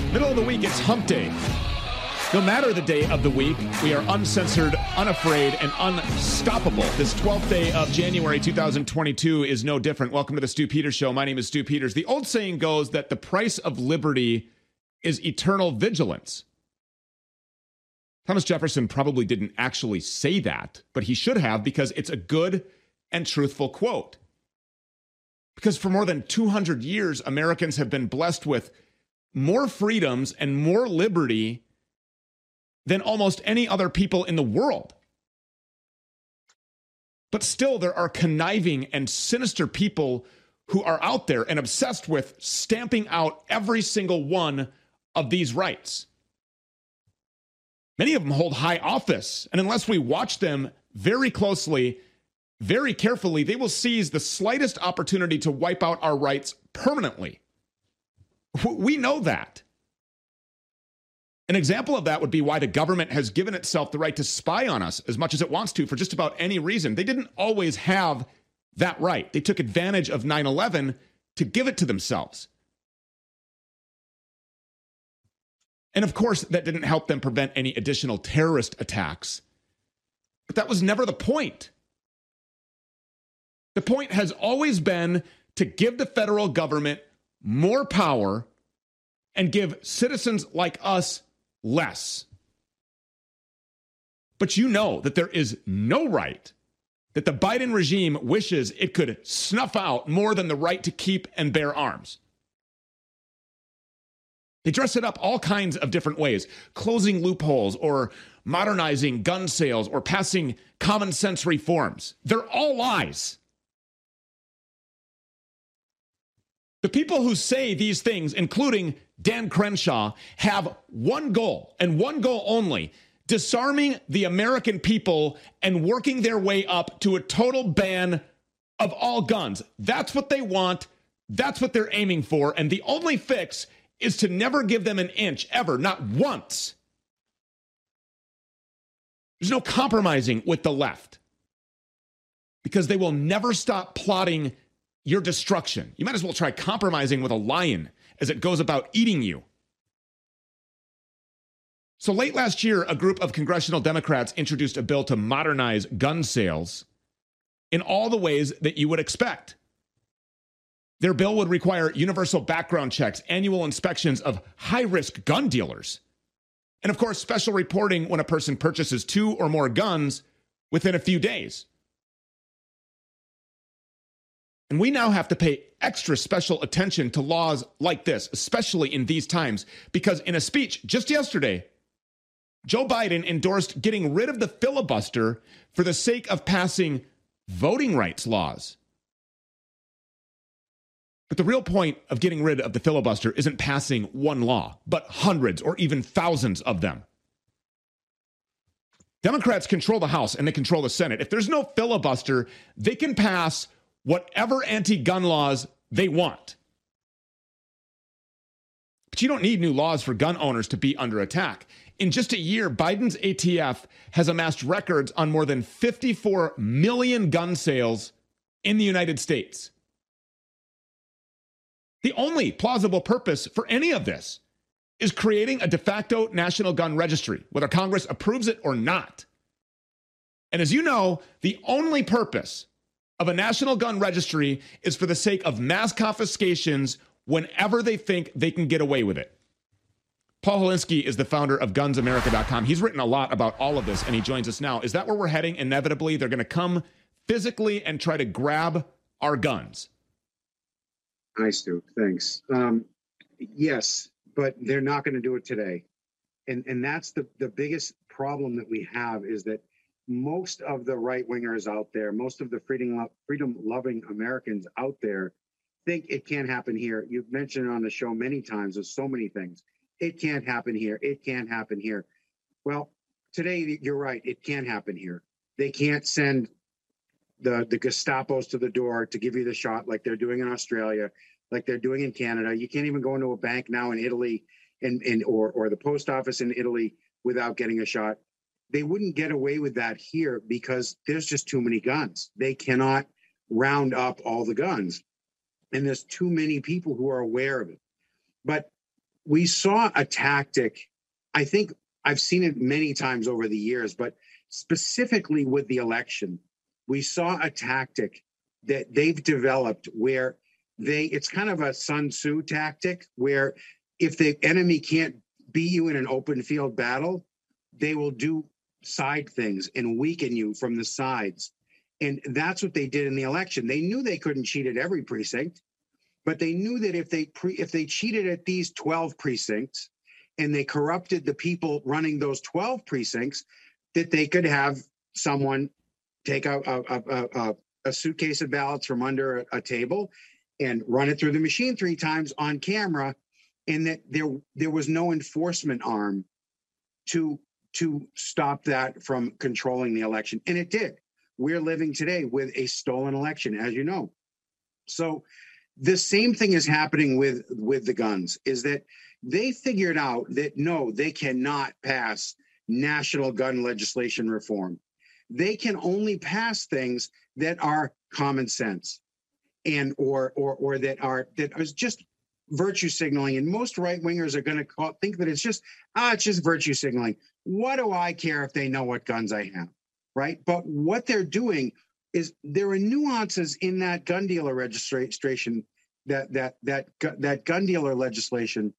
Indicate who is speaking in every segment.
Speaker 1: Middle of the week, it's hump day. No matter the day of the week, we are uncensored, unafraid, and unstoppable. This 12th day of January 2022 is no different. Welcome to the Stu Peters Show. My name is Stu Peters. The old saying goes that the price of liberty is eternal vigilance. Thomas Jefferson probably didn't actually say that, but he should have, because it's a good and truthful quote. Because for more than 200 years, Americans have been blessed with more freedoms and more liberty than almost any other people in the world. But still, there are conniving and sinister people who are out there and obsessed with stamping out every single one of these rights. Many of them hold high office, and unless we watch them very closely, very carefully, they will seize the slightest opportunity to wipe out our rights permanently. We know that. An example of that would be why the government has given itself the right to spy on us as much as it wants to for just about any reason. They didn't always have that right. They took advantage of 9/11 to give it to themselves. And of course, that didn't help them prevent any additional terrorist attacks. But that was never the point. The point has always been to give the federal government more power and give citizens like us less. But you know that there is no right that the Biden regime wishes it could snuff out more than the right to keep and bear arms. They dress it up all kinds of different ways, closing loopholes or modernizing gun sales or passing common sense reforms. They're all lies. The people who say these things, including Dan Crenshaw, have one goal and one goal only: disarming the American people and working their way up to a total ban of all guns. That's what they want. That's what they're aiming for. And the only fix is to never give them an inch, ever, not once. There's no compromising with the left, because they will never stop plotting your destruction. You might as well try compromising with a lion as it goes about eating you. So late last year, a group of congressional Democrats introduced a bill to modernize gun sales in all the ways that you would expect. Their bill would require universal background checks, annual inspections of high-risk gun dealers, and of course, special reporting when a person purchases 2 or more guns within a few days. And we now have to pay extra special attention to laws like this, especially in these times, because in a speech just yesterday, Joe Biden endorsed getting rid of the filibuster for the sake of passing voting rights laws. But the real point of getting rid of the filibuster isn't passing one law, but hundreds or even thousands of them. Democrats control the House and they control the Senate. If there's no filibuster, they can pass whatever anti-gun laws they want. But you don't need new laws for gun owners to be under attack. In just a year, Biden's ATF has amassed records on more than 54 million gun sales in the United States. The only plausible purpose for any of this is creating a de facto national gun registry, whether Congress approves it or not. And as you know, the only purpose of a national gun registry is for the sake of mass confiscations whenever they think they can get away with it. Paul Holinsky is the founder of GunsAmerica.com. He's written a lot about all of this, and he joins us now. Is that where we're heading? Inevitably, they're going to come physically and try to grab our guns.
Speaker 2: Hi, Stu. Thanks. Yes, but they're not going to do it today. And that's the biggest problem that we have, is that most of the right-wingers out there, most of the freedom-loving Americans out there think it can't happen here. You've mentioned on the show many times, there's so many things. It can't happen here. It can't happen here. Well, today, you're right. It can happen here. They can't send the Gestapos to the door to give you the shot like they're doing in Australia, like they're doing in Canada. You can't even go into a bank now in Italy or the post office in Italy without getting a shot. They wouldn't get away with that here because there's just too many guns. They cannot round up all the guns. And there's too many people who are aware of it. But we saw a tactic. I think I've seen it many times over the years, but specifically with the election, we saw a tactic that they've developed where it's kind of a Sun Tzu tactic, where if the enemy can't beat you in an open field battle, they will do side things and weaken you from the sides. And that's what they did in the election. They knew they couldn't cheat at every precinct, but they knew that if they cheated at these 12 precincts and they corrupted the people running those 12 precincts, that they could have someone take a suitcase of ballots from under a table and run it through the machine 3 times on camera, and that there was no enforcement arm to stop that from controlling the election. And it did. We're living today with a stolen election, as you know. So the same thing is happening with the guns, is that they figured out that, no, they cannot pass national gun legislation reform. They can only pass things that are common sense and or that is just virtue signaling. And most right wingers are going to think that it's just virtue signaling. What do I care if they know what guns I have, right? But what they're doing is there are nuances in that gun dealer registration, that gun dealer legislation,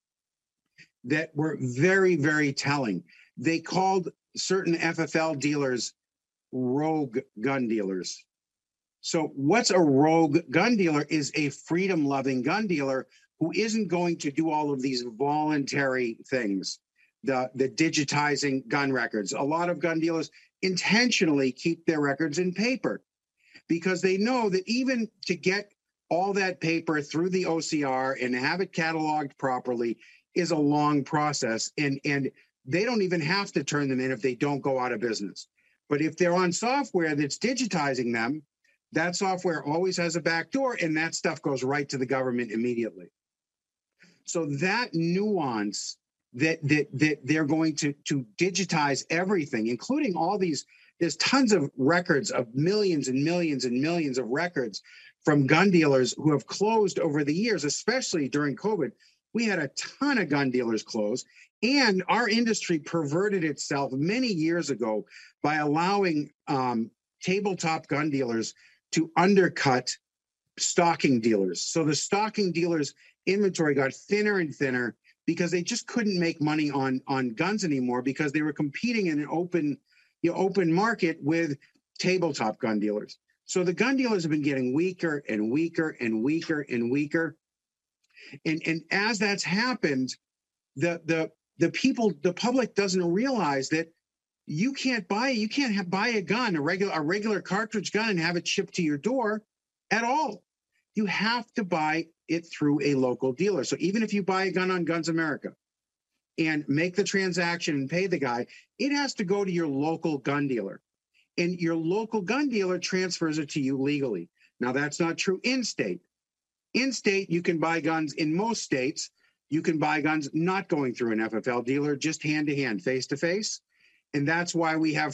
Speaker 2: that were very, very telling. They called certain FFL dealers rogue gun dealers. So what's a rogue gun dealer? Is a freedom-loving gun dealer who isn't going to do all of these voluntary things, the digitizing gun records. A lot of gun dealers intentionally keep their records in paper because they know that even to get all that paper through the OCR and have it cataloged properly is a long process, and they don't even have to turn them in if they don't go out of business. But if they're on software that's digitizing them, that software always has a backdoor, and that stuff goes right to the government immediately. So that nuance that they're going to digitize everything, including all these, there's tons of records of millions and millions and millions of records from gun dealers who have closed over the years, especially during COVID. We had a ton of gun dealers close, and our industry perverted itself many years ago by allowing tabletop gun dealers to undercut stocking dealers. So the stocking dealers' inventory got thinner and thinner because they just couldn't make money on guns anymore because they were competing in an open market with tabletop gun dealers. So the gun dealers have been getting weaker and weaker and weaker and weaker. And as that's happened, the public doesn't realize that you can't buy a gun, a regular cartridge gun, and have it shipped to your door at all. You have to buy it through a local dealer. So even if you buy a gun on Guns America and make the transaction and pay the guy, it has to go to your local gun dealer. And your local gun dealer transfers it to you legally. Now, that's not true in-state. In-state, you can buy guns in most states. You can buy guns not going through an FFL dealer, just hand-to-hand, face-to-face. And that's why we have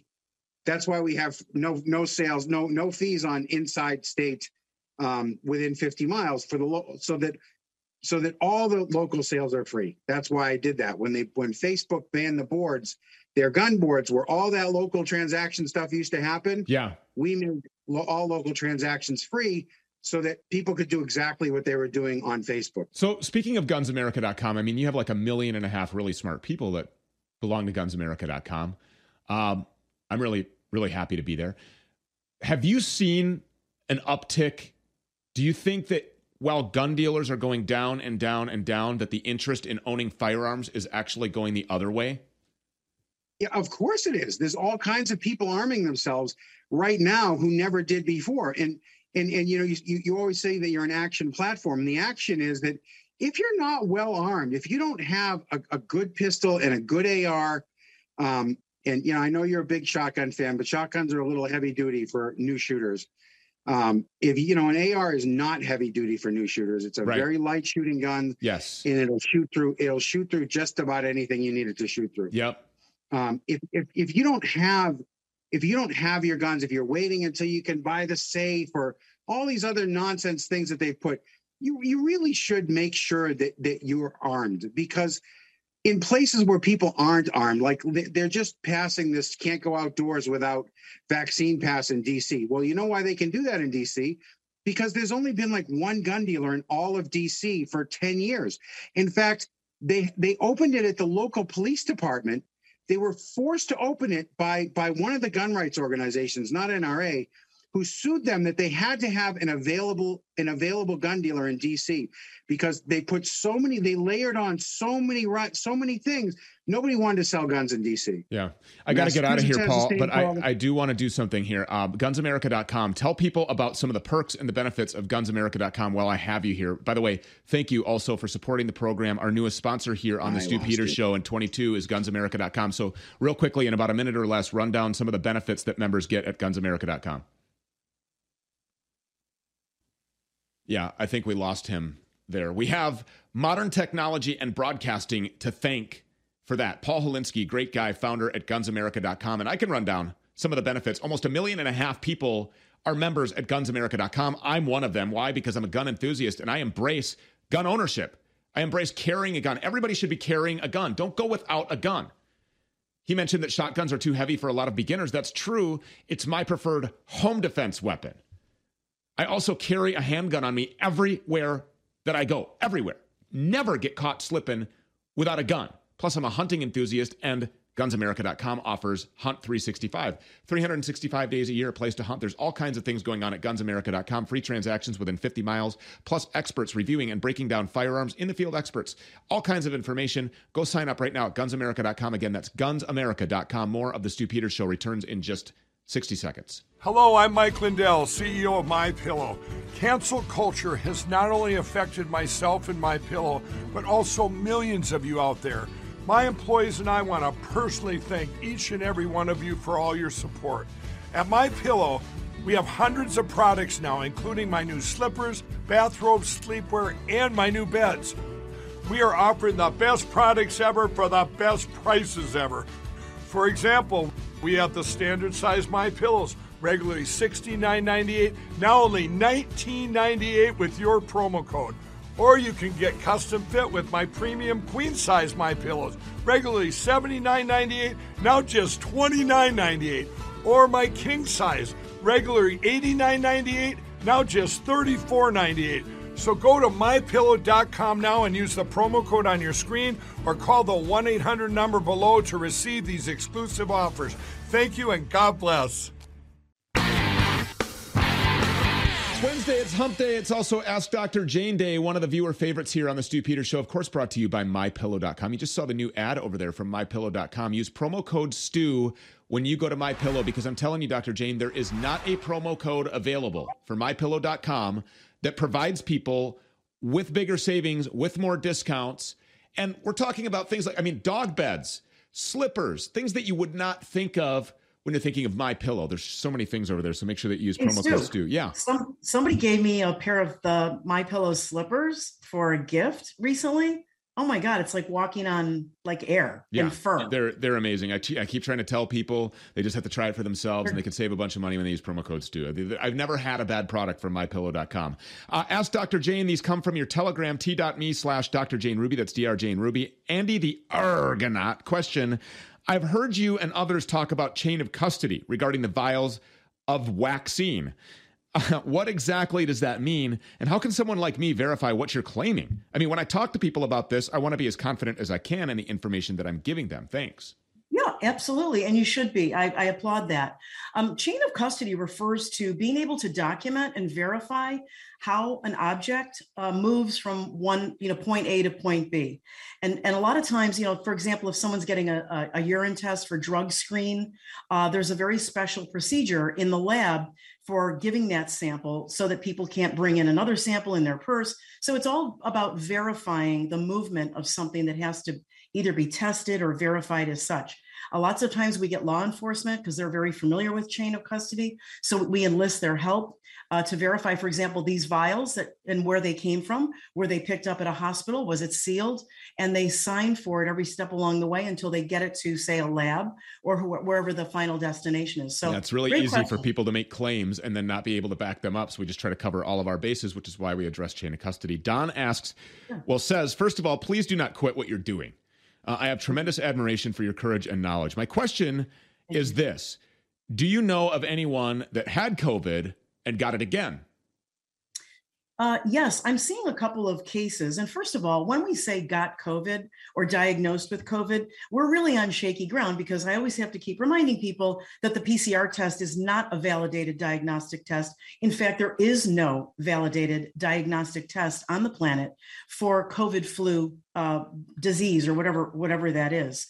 Speaker 2: no sales, no fees on inside state within 50 miles so that all the local sales are free. That's why I did that. When Facebook banned the boards, their gun boards where all that local transaction stuff used to happen. Yeah, we made all local transactions free so that people could do exactly what they were doing on Facebook.
Speaker 1: So speaking of GunsAmerica.com, I mean, you have like 1.5 million really smart people that belong to GunsAmerica.com. I'm really, really happy to be there. Have you seen an uptick? Do you think that while gun dealers are going down and down and down, that the interest in owning firearms is actually going the other way?
Speaker 2: Yeah, of course it is. There's all kinds of people arming themselves right now who never did before. And you know, you always say that you're an action platform. And the action is that if you're not well armed, if you don't have a good pistol and a good AR, and you know, I know you're a big shotgun fan, but shotguns are a little heavy duty for new shooters. If you know, an AR is not heavy duty for new shooters. It's a very light shooting gun.
Speaker 1: Yes,
Speaker 2: and it'll shoot through just about anything you need it to shoot through.
Speaker 1: Yep.
Speaker 2: If you don't have your guns, if you're waiting until you can buy the safe or all these other nonsense things that they've put, you really should make sure that you're armed, because in places where people aren't armed, like they're just passing this can't go outdoors without vaccine pass in DC. Well, you know why they can do that in DC? Because there's only been like one gun dealer in all of DC for 10 years. In fact, they opened it at the local police department. They were forced to open it by one of the gun rights organizations, not NRA, who sued them that they had to have an available gun dealer in DC, because they layered on so many things. Nobody wanted to sell guns in DC.
Speaker 1: Yeah. I got to get out of here, Paul, but I do want to do something here. GunsAmerica.com. Tell people about some of the perks and the benefits of GunsAmerica.com while I have you here. By the way, thank you also for supporting the program. Our newest sponsor here on the Stu Peters Show in 22 is GunsAmerica.com. So real quickly, in about a minute or less, run down some of the benefits that members get at GunsAmerica.com. Yeah, I think we lost him there. We have modern technology and broadcasting to thank for that. Paul Holinsky, great guy, founder at GunsAmerica.com. And I can run down some of the benefits. Almost 1.5 million people are members at GunsAmerica.com. I'm one of them. Why? Because I'm a gun enthusiast and I embrace gun ownership. I embrace carrying a gun. Everybody should be carrying a gun. Don't go without a gun. He mentioned that shotguns are too heavy for a lot of beginners. That's true. It's my preferred home defense weapon. I also carry a handgun on me everywhere that I go. Everywhere. Never get caught slipping without a gun. Plus, I'm a hunting enthusiast, and GunsAmerica.com offers Hunt 365. 365 days a year, a place to hunt. There's all kinds of things going on at GunsAmerica.com. Free transactions within 50 miles, plus experts reviewing and breaking down firearms, in-the-field experts. All kinds of information. Go sign up right now at GunsAmerica.com. Again, that's GunsAmerica.com. More of the Stu Peters Show returns in just 60 seconds.
Speaker 3: Hello, I'm Mike Lindell, CEO of MyPillow. Cancel culture has not only affected myself and MyPillow, but also millions of you out there. My employees and I want to personally thank each and every one of you for all your support. At MyPillow, we have hundreds of products now, including my new slippers, bathrobes, sleepwear, and my new beds. We are offering the best products ever for the best prices ever. For example, we have the standard size MyPillows, regularly $69.98, now only $19.98 with your promo code. Or you can get custom fit with my premium queen size MyPillows, regularly $79.98, now just $29.98. Or my king size, regularly $89.98, now just $34.98. So go to MyPillow.com now and use the promo code on your screen, or call the 1-800 number below to receive these exclusive offers. Thank you and God bless.
Speaker 1: It's Wednesday, it's Hump Day. It's also Ask Dr. Jane Day, one of the viewer favorites here on the Stu Peters Show. Of course, brought to you by MyPillow.com. You just saw the new ad over there from MyPillow.com. Use promo code STU when you go to MyPillow, because I'm telling you, Dr. Jane, there is not a promo code available for MyPillow.com that provides people with bigger savings, with more discounts. And we're talking about things like, dog beds, slippers, things that you would not think of when you're thinking of MyPillow. There's so many things over there, so make sure that you use promo code STU. Yeah.
Speaker 4: Somebody gave me a pair of the MyPillow slippers for a gift recently. Oh my God, it's like walking on like air and fur.
Speaker 1: They're amazing. I keep trying to tell people they just have to try it for themselves, and they can save a bunch of money when they use promo code STU. I've never had a bad product from MyPillow.com. Ask Dr. Jane. These come from your Telegram, t.me/Dr. Jane Ruby. That's Dr. Jane Ruby. Andy the Argonaut question. I've heard you and others talk about chain of custody regarding the vials of vaccine. What exactly does that mean? And how can someone like me verify what you're claiming? When I talk to people about this, I want to be as confident as I can in the information that I'm giving them. Thanks.
Speaker 4: Yeah, absolutely. And you should be. I applaud that. Chain of custody refers to being able to document and verify how an object moves from one, point A to point B. And a lot of times, for example, if someone's getting a urine test for drug screen, there's a very special procedure in the lab for giving that sample so that people can't bring in another sample in their purse. So it's all about verifying the movement of something that has to either be tested or verified as such. Lots of times we get law enforcement because they're very familiar with chain of custody. So we enlist their help. to verify, for example, these vials and where they came from. Were they picked up at a hospital? Was it sealed? And they sign for it every step along the way until they get it to, say, a lab or wherever the final destination is. So
Speaker 1: it's really easy for people to make claims and then not be able to back them up. So we just try to cover all of our bases, which is why we address chain of custody. Don asks, says, first of all, please do not quit what you're doing. I have tremendous admiration for your courage and knowledge. My question is this. Do you know of anyone that had COVID and got it again?
Speaker 4: Yes, I'm seeing a couple of cases. And first of all, when we say got COVID or diagnosed with COVID, we're really on shaky ground, because I always have to keep reminding people that the PCR test is not a validated diagnostic test. In fact, there is no validated diagnostic test on the planet for COVID flu disease or whatever that is.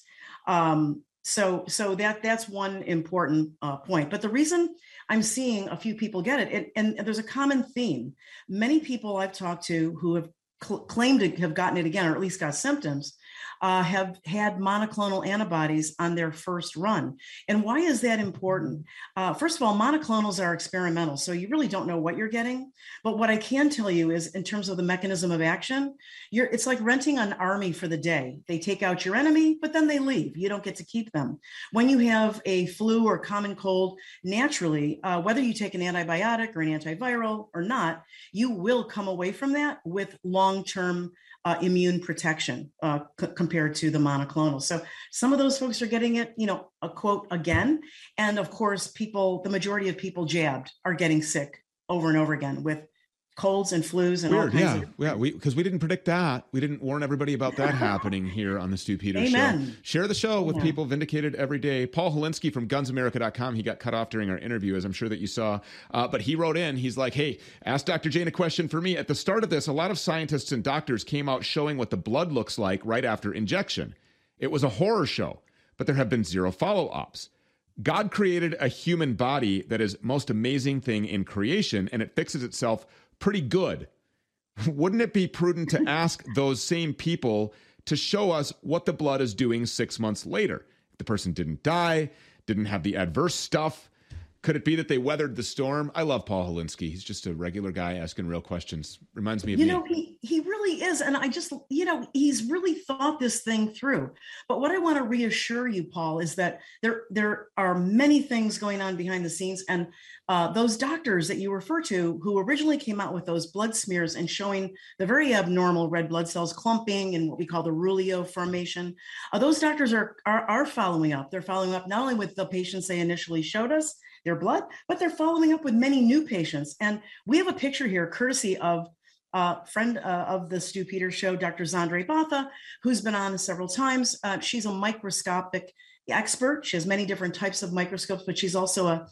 Speaker 4: So that's one important point. But the reason I'm seeing a few people get it, and there's a common theme. Many people I've talked to who have claimed to have gotten it again, or at least got symptoms, have had monoclonal antibodies on their first run. And why is that important? First of all, monoclonals are experimental, so you really don't know what you're getting. But what I can tell you is, in terms of the mechanism of action, it's like renting an army for the day. They take out your enemy, but then they leave. You don't get to keep them. When you have a flu or common cold, naturally, whether you take an antibiotic or an antiviral or not, you will come away from that with long-term immune protection compared to the monoclonal. So some of those folks are getting it, a quote again. And of course, the majority of people jabbed are getting sick over and over again with colds and flus and all kinds of.
Speaker 1: Yeah, because we didn't predict that. We didn't warn everybody about that happening here on the Stu Peters
Speaker 4: Amen.
Speaker 1: Show. Share the show with people, vindicated every day. Paul Holinsky from GunsAmerica.com, he got cut off during our interview, as I'm sure that you saw. But he wrote in, he's like, hey, ask Dr. Jane a question for me. At the start of this, a lot of scientists and doctors came out showing what the blood looks like right after injection. It was a horror show, but there have been zero follow-ups. God created a human body that is most amazing thing in creation, and it fixes itself pretty good. Wouldn't it be prudent to ask those same people to show us what the blood is doing 6 months later? If the person didn't die, didn't have the adverse stuff, could it be that they weathered the storm? I love Paul Holinsky. He's just a regular guy asking real questions. Reminds me of me.
Speaker 4: He really is. And I just, he's really thought this thing through. But what I want to reassure you, Paul, is that there are many things going on behind the scenes. And those doctors that you refer to, who originally came out with those blood smears and showing the very abnormal red blood cells clumping and what we call the Rulio formation, those doctors are following up. They're following up not only with the patients they initially showed us, their blood, but they're following up with many new patients. And we have a picture here, courtesy of a friend of the Stu Peters Show, Dr. Zandre Botha, who's been on several times. She's a microscopic expert. She has many different types of microscopes, but she's also a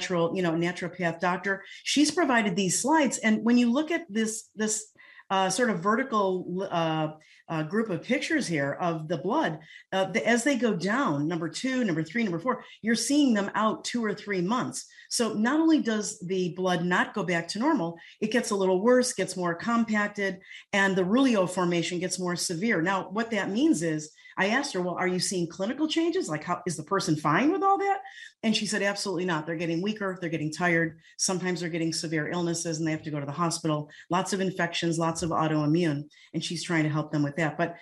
Speaker 4: naturopath doctor. She's provided these slides. And when you look at this sort of vertical group of pictures here of the blood, as they go down, number 2, number 3, number 4, you're seeing them out 2 or 3 months. So not only does the blood not go back to normal, it gets a little worse, gets more compacted, and the Rulio formation gets more severe. Now, what that means is, I asked her, well, are you seeing clinical changes? Like, how is the person fine with all that? And she said, absolutely not. They're getting weaker. They're getting tired. Sometimes they're getting severe illnesses and they have to go to the hospital. Lots of infections, lots of autoimmune. And she's trying to help them with that. But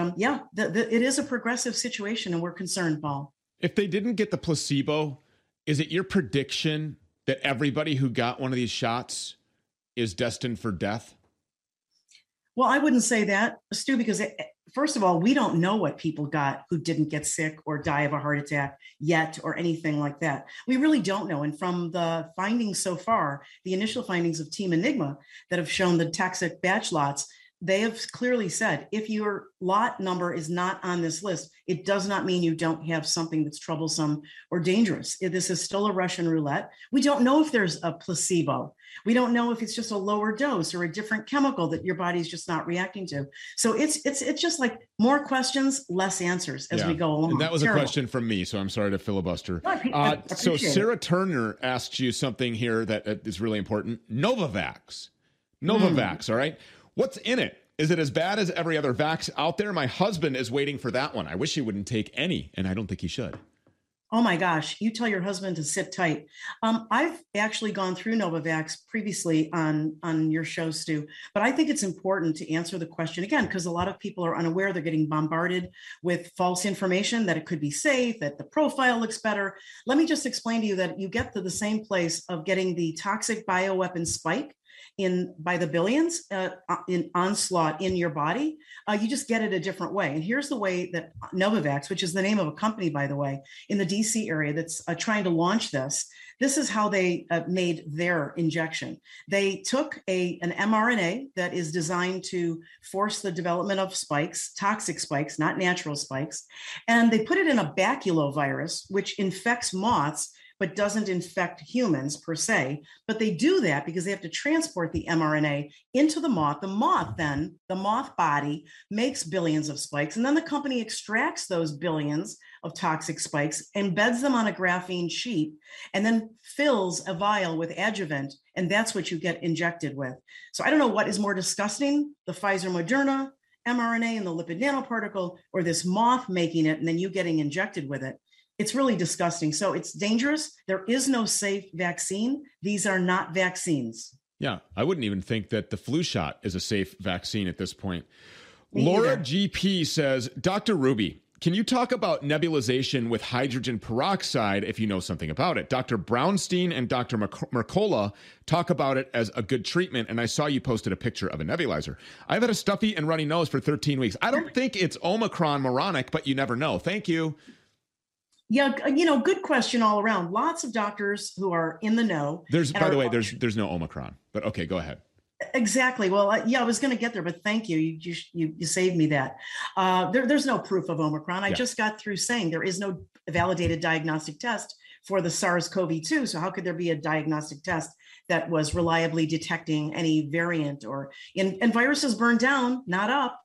Speaker 4: it is a progressive situation, and we're concerned, Paul.
Speaker 1: If they didn't get the placebo, is it your prediction that everybody who got one of these shots is destined for death?
Speaker 4: Well, I wouldn't say that, Stu, because first of all, we don't know what people got who didn't get sick or die of a heart attack yet or anything like that. We really don't know. And from the findings so far, the initial findings of Team Enigma that have shown the toxic batch lots, they have clearly said, if your lot number is not on this list, it does not mean you don't have something that's troublesome or dangerous. This is still a Russian roulette. We don't know if there's a placebo. We don't know if it's just a lower dose or a different chemical that your body's just not reacting to. So it's just like more questions, less answers as we go along.
Speaker 1: And that was a question from me, so I'm sorry to filibuster. So Sarah Turner asked you something here that is really important. Novavax, all right? What's in it? Is it as bad as every other vax out there? My husband is waiting for that one. I wish he wouldn't take any, and I don't think he should.
Speaker 4: Oh my gosh, you tell your husband to sit tight. I've actually gone through Novavax previously on your show, Stu, but I think it's important to answer the question again, because a lot of people are unaware. They're getting bombarded with false information that it could be safe, that the profile looks better. Let me just explain to you that you get to the same place of getting the toxic bioweapon spike in by the billions in onslaught in your body. You just get it a different way. And here's the way that Novavax, which is the name of a company, by the way, in the DC area that's trying to launch this. This is how they made their injection. They took an mRNA that is designed to force the development of spikes, toxic spikes, not natural spikes, and they put it in a baculovirus, which infects moths but doesn't infect humans per se. But they do that because they have to transport the mRNA into the moth. The moth body makes billions of spikes. And then the company extracts those billions of toxic spikes, embeds them on a graphene sheet, and then fills a vial with adjuvant. And that's what you get injected with. So I don't know what is more disgusting, the Pfizer Moderna mRNA and the lipid nanoparticle, or this moth making it and then you getting injected with it. It's really disgusting. So it's dangerous. There is no safe vaccine. These are not vaccines.
Speaker 1: Yeah, I wouldn't even think that the flu shot is a safe vaccine at this point. Laura GP says, Dr. Ruby, can you talk about nebulization with hydrogen peroxide if you know something about it? Dr. Brownstein and Dr. Mercola talk about it as a good treatment, and I saw you posted a picture of a nebulizer. I've had a stuffy and runny nose for 13 weeks. I don't think it's Omicron moronic, but you never know. Thank you.
Speaker 4: Yeah, good question all around. Lots of doctors who are in the know.
Speaker 1: By the way, there's no Omicron, but okay, go ahead.
Speaker 4: Exactly. Well, I was going to get there, but thank you. You saved me that. There's no proof of Omicron. I just got through saying there is no validated diagnostic test for the SARS-CoV-2. So how could there be a diagnostic test that was reliably detecting any variant and viruses burn down, not up?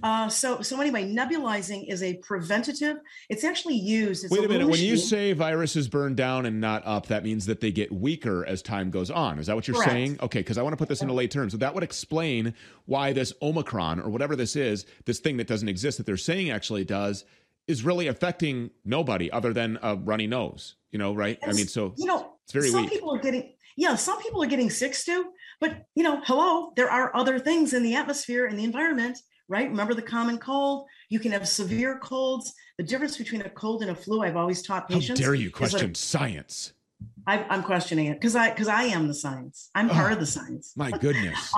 Speaker 4: So anyway, nebulizing is a preventative. It's actually used.
Speaker 1: Wait a minute. When you say viruses burn down and not up, that means that they get weaker as time goes on. Is that what you're saying? Okay, because I want to put this into lay terms. So that would explain why this Omicron or whatever this is, this thing that doesn't exist that they're saying actually does, is really affecting nobody other than a runny nose. Right?
Speaker 4: And,
Speaker 1: I mean, so it's very weak.
Speaker 4: Some people are getting sick, Stu. But hello, there are other things in the atmosphere and the environment. Right? Remember the common cold? You can have severe colds. The difference between a cold and a flu, I've always taught patients.
Speaker 1: How dare you question science?
Speaker 4: I'm questioning it because I am the science. I'm part of the science.
Speaker 1: My goodness.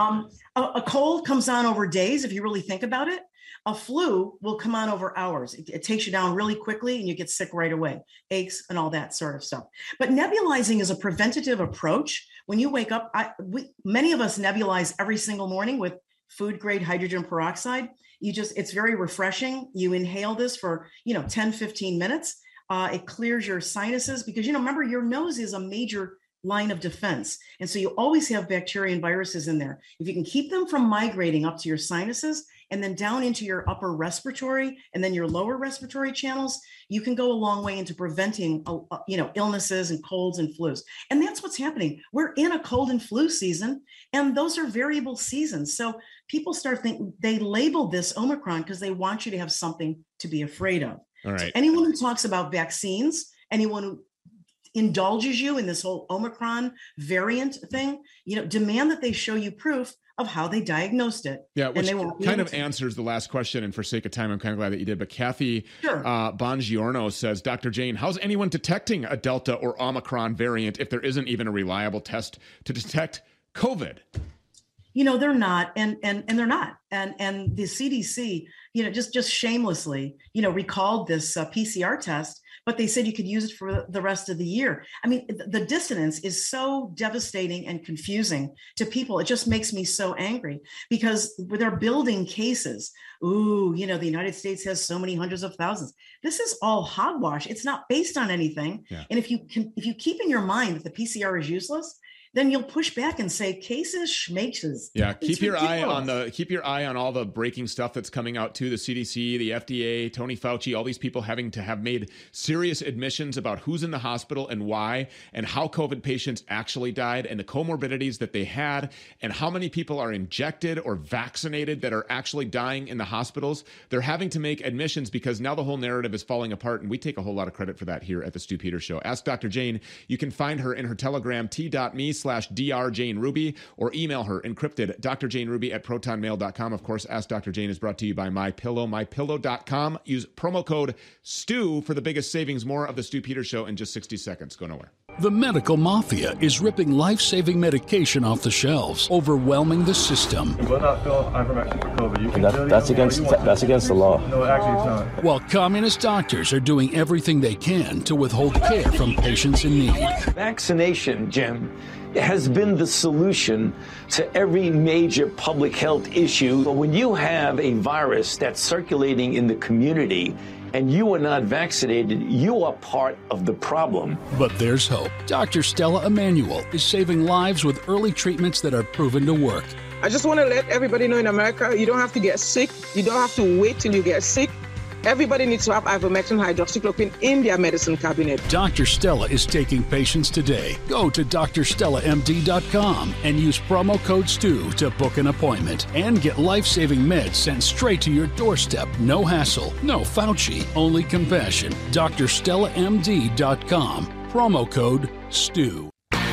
Speaker 4: A cold comes on over days if you really think about it. A flu will come on over hours. It takes you down really quickly and you get sick right away, aches and all that sort of stuff. But nebulizing is a preventative approach. When you wake up, many of us nebulize every single morning with food grade hydrogen peroxide. It's very refreshing. You inhale this for, 10, 15 minutes. It clears your sinuses because, remember, your nose is a major line of defense. And so you always have bacteria and viruses in there. If you can keep them from migrating up to your sinuses and then down into your upper respiratory and then your lower respiratory channels, you can go a long way into preventing, illnesses and colds and flus. And that's what's happening. We're in a cold and flu season, and those are variable seasons. So people start thinking they label this Omicron because they want you to have something to be afraid of.
Speaker 1: All right.
Speaker 4: So anyone who talks about vaccines, anyone who indulges you in this whole Omicron variant thing, demand that they show you proof of how they diagnosed it.
Speaker 1: Yeah, which kind of answers the last question. And for sake of time, I'm kind of glad that you did. But Kathy Bongiorno says, Dr. Jane, how's anyone detecting a Delta or Omicron variant if there isn't even a reliable test to detect COVID?
Speaker 4: They're not, and they're not. And the CDC, just shamelessly, recalled this PCR test, but they said you could use it for the rest of the year. I mean, the dissonance is so devastating and confusing to people. It just makes me so angry because they're building cases. Ooh, the United States has so many hundreds of thousands. This is all hogwash. It's not based on anything. Yeah. And if you keep in your mind that the PCR is useless, then you'll push back and say cases, schmaces.
Speaker 1: Yeah,
Speaker 4: It's
Speaker 1: keep your eye
Speaker 4: ridiculous.
Speaker 1: on all the breaking stuff that's coming out too. The CDC, the FDA, Tony Fauci, all these people having to have made serious admissions about who's in the hospital and why, and how COVID patients actually died, and the comorbidities that they had, and how many people are injected or vaccinated that are actually dying in the hospitals. They're having to make admissions because now the whole narrative is falling apart, and we take a whole lot of credit for that here at the Stu Peters Show. Ask Dr. Jane. You can find her in her Telegram, t.me/drjaneruby, or email her encrypted drjaneruby@protonmail.com. Of course, Ask Dr. Jane is brought to you by MyPillow, mypillow.com. Use promo code STU for the biggest savings. More of the Stu Peters Show in just 60 seconds. Go nowhere.
Speaker 5: The medical mafia is ripping life-saving medication off the shelves, overwhelming the system.
Speaker 6: You will not fill ivermectin for COVID. You can
Speaker 7: that's against the law.
Speaker 6: No, actually, it's not.
Speaker 5: While communist doctors are doing everything they can to withhold care from patients in need.
Speaker 8: Vaccination, Jim, has been the solution to every major public health issue. But when you have a virus that's circulating in the community and you are not vaccinated, you are part of the problem.
Speaker 5: But there's hope. Dr. Stella Emanuel is saving lives with early treatments that are proven to work.
Speaker 9: I just want to let everybody know in America, you don't have to get sick. You don't have to wait till you get sick. Everybody needs to have ivermectin hydroxychloroquine in their medicine cabinet.
Speaker 5: Dr. Stella is taking patients today. Go to drstellamd.com and use promo code STU to book an appointment and get life-saving meds sent straight to your doorstep. No hassle, no Fauci, only compassion. drstellamd.com. Promo code STU.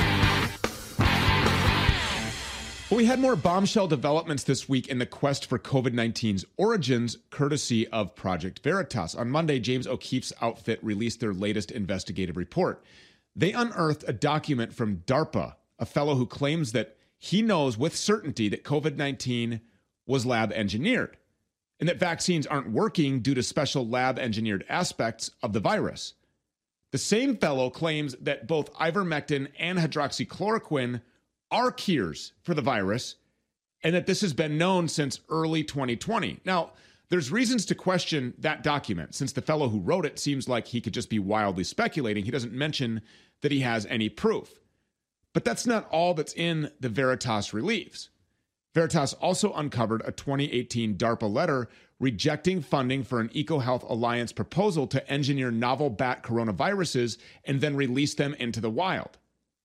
Speaker 1: We had more bombshell developments this week in the quest for COVID-19's origins, courtesy of Project Veritas. On Monday, James O'Keefe's outfit released their latest investigative report. They unearthed a document from DARPA, a fellow who claims that he knows with certainty that COVID-19 was lab engineered and that vaccines aren't working due to special lab engineered aspects of the virus. The same fellow claims that both ivermectin and hydroxychloroquine are cures for the virus, and that this has been known since early 2020. Now, there's reasons to question that document, since the fellow who wrote it seems like he could just be wildly speculating. He doesn't mention that he has any proof. But that's not all that's in the Veritas release. Veritas also uncovered a 2018 DARPA letter rejecting funding for an EcoHealth Alliance proposal to engineer novel bat coronaviruses and then release them into the wild.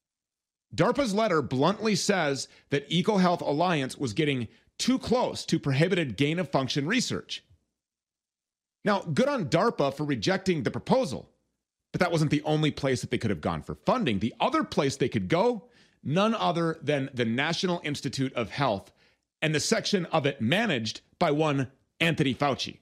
Speaker 1: DARPA's letter bluntly says that EcoHealth Alliance was getting too close to prohibited gain-of-function research. Now, good on DARPA for rejecting the proposal, but that wasn't the only place that they could have gone for funding. The other place they could go, none other than the National Institute of Health and the section of it managed by one Anthony Fauci.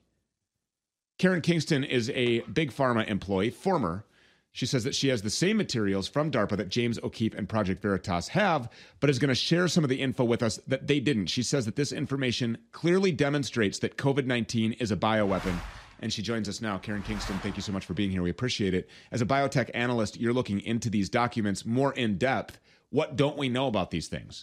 Speaker 1: Karen Kingston is a Big Pharma employee, former. She says that she has the same materials from DARPA that James O'Keefe and Project Veritas have, but is going to share some of the info with us that they didn't. She says that this information clearly demonstrates that COVID-19 is a bioweapon. And she joins us now. Karen Kingston, thank you so much for being here. We appreciate it. As a biotech analyst, you're looking into these documents more in depth. What don't we know about these things?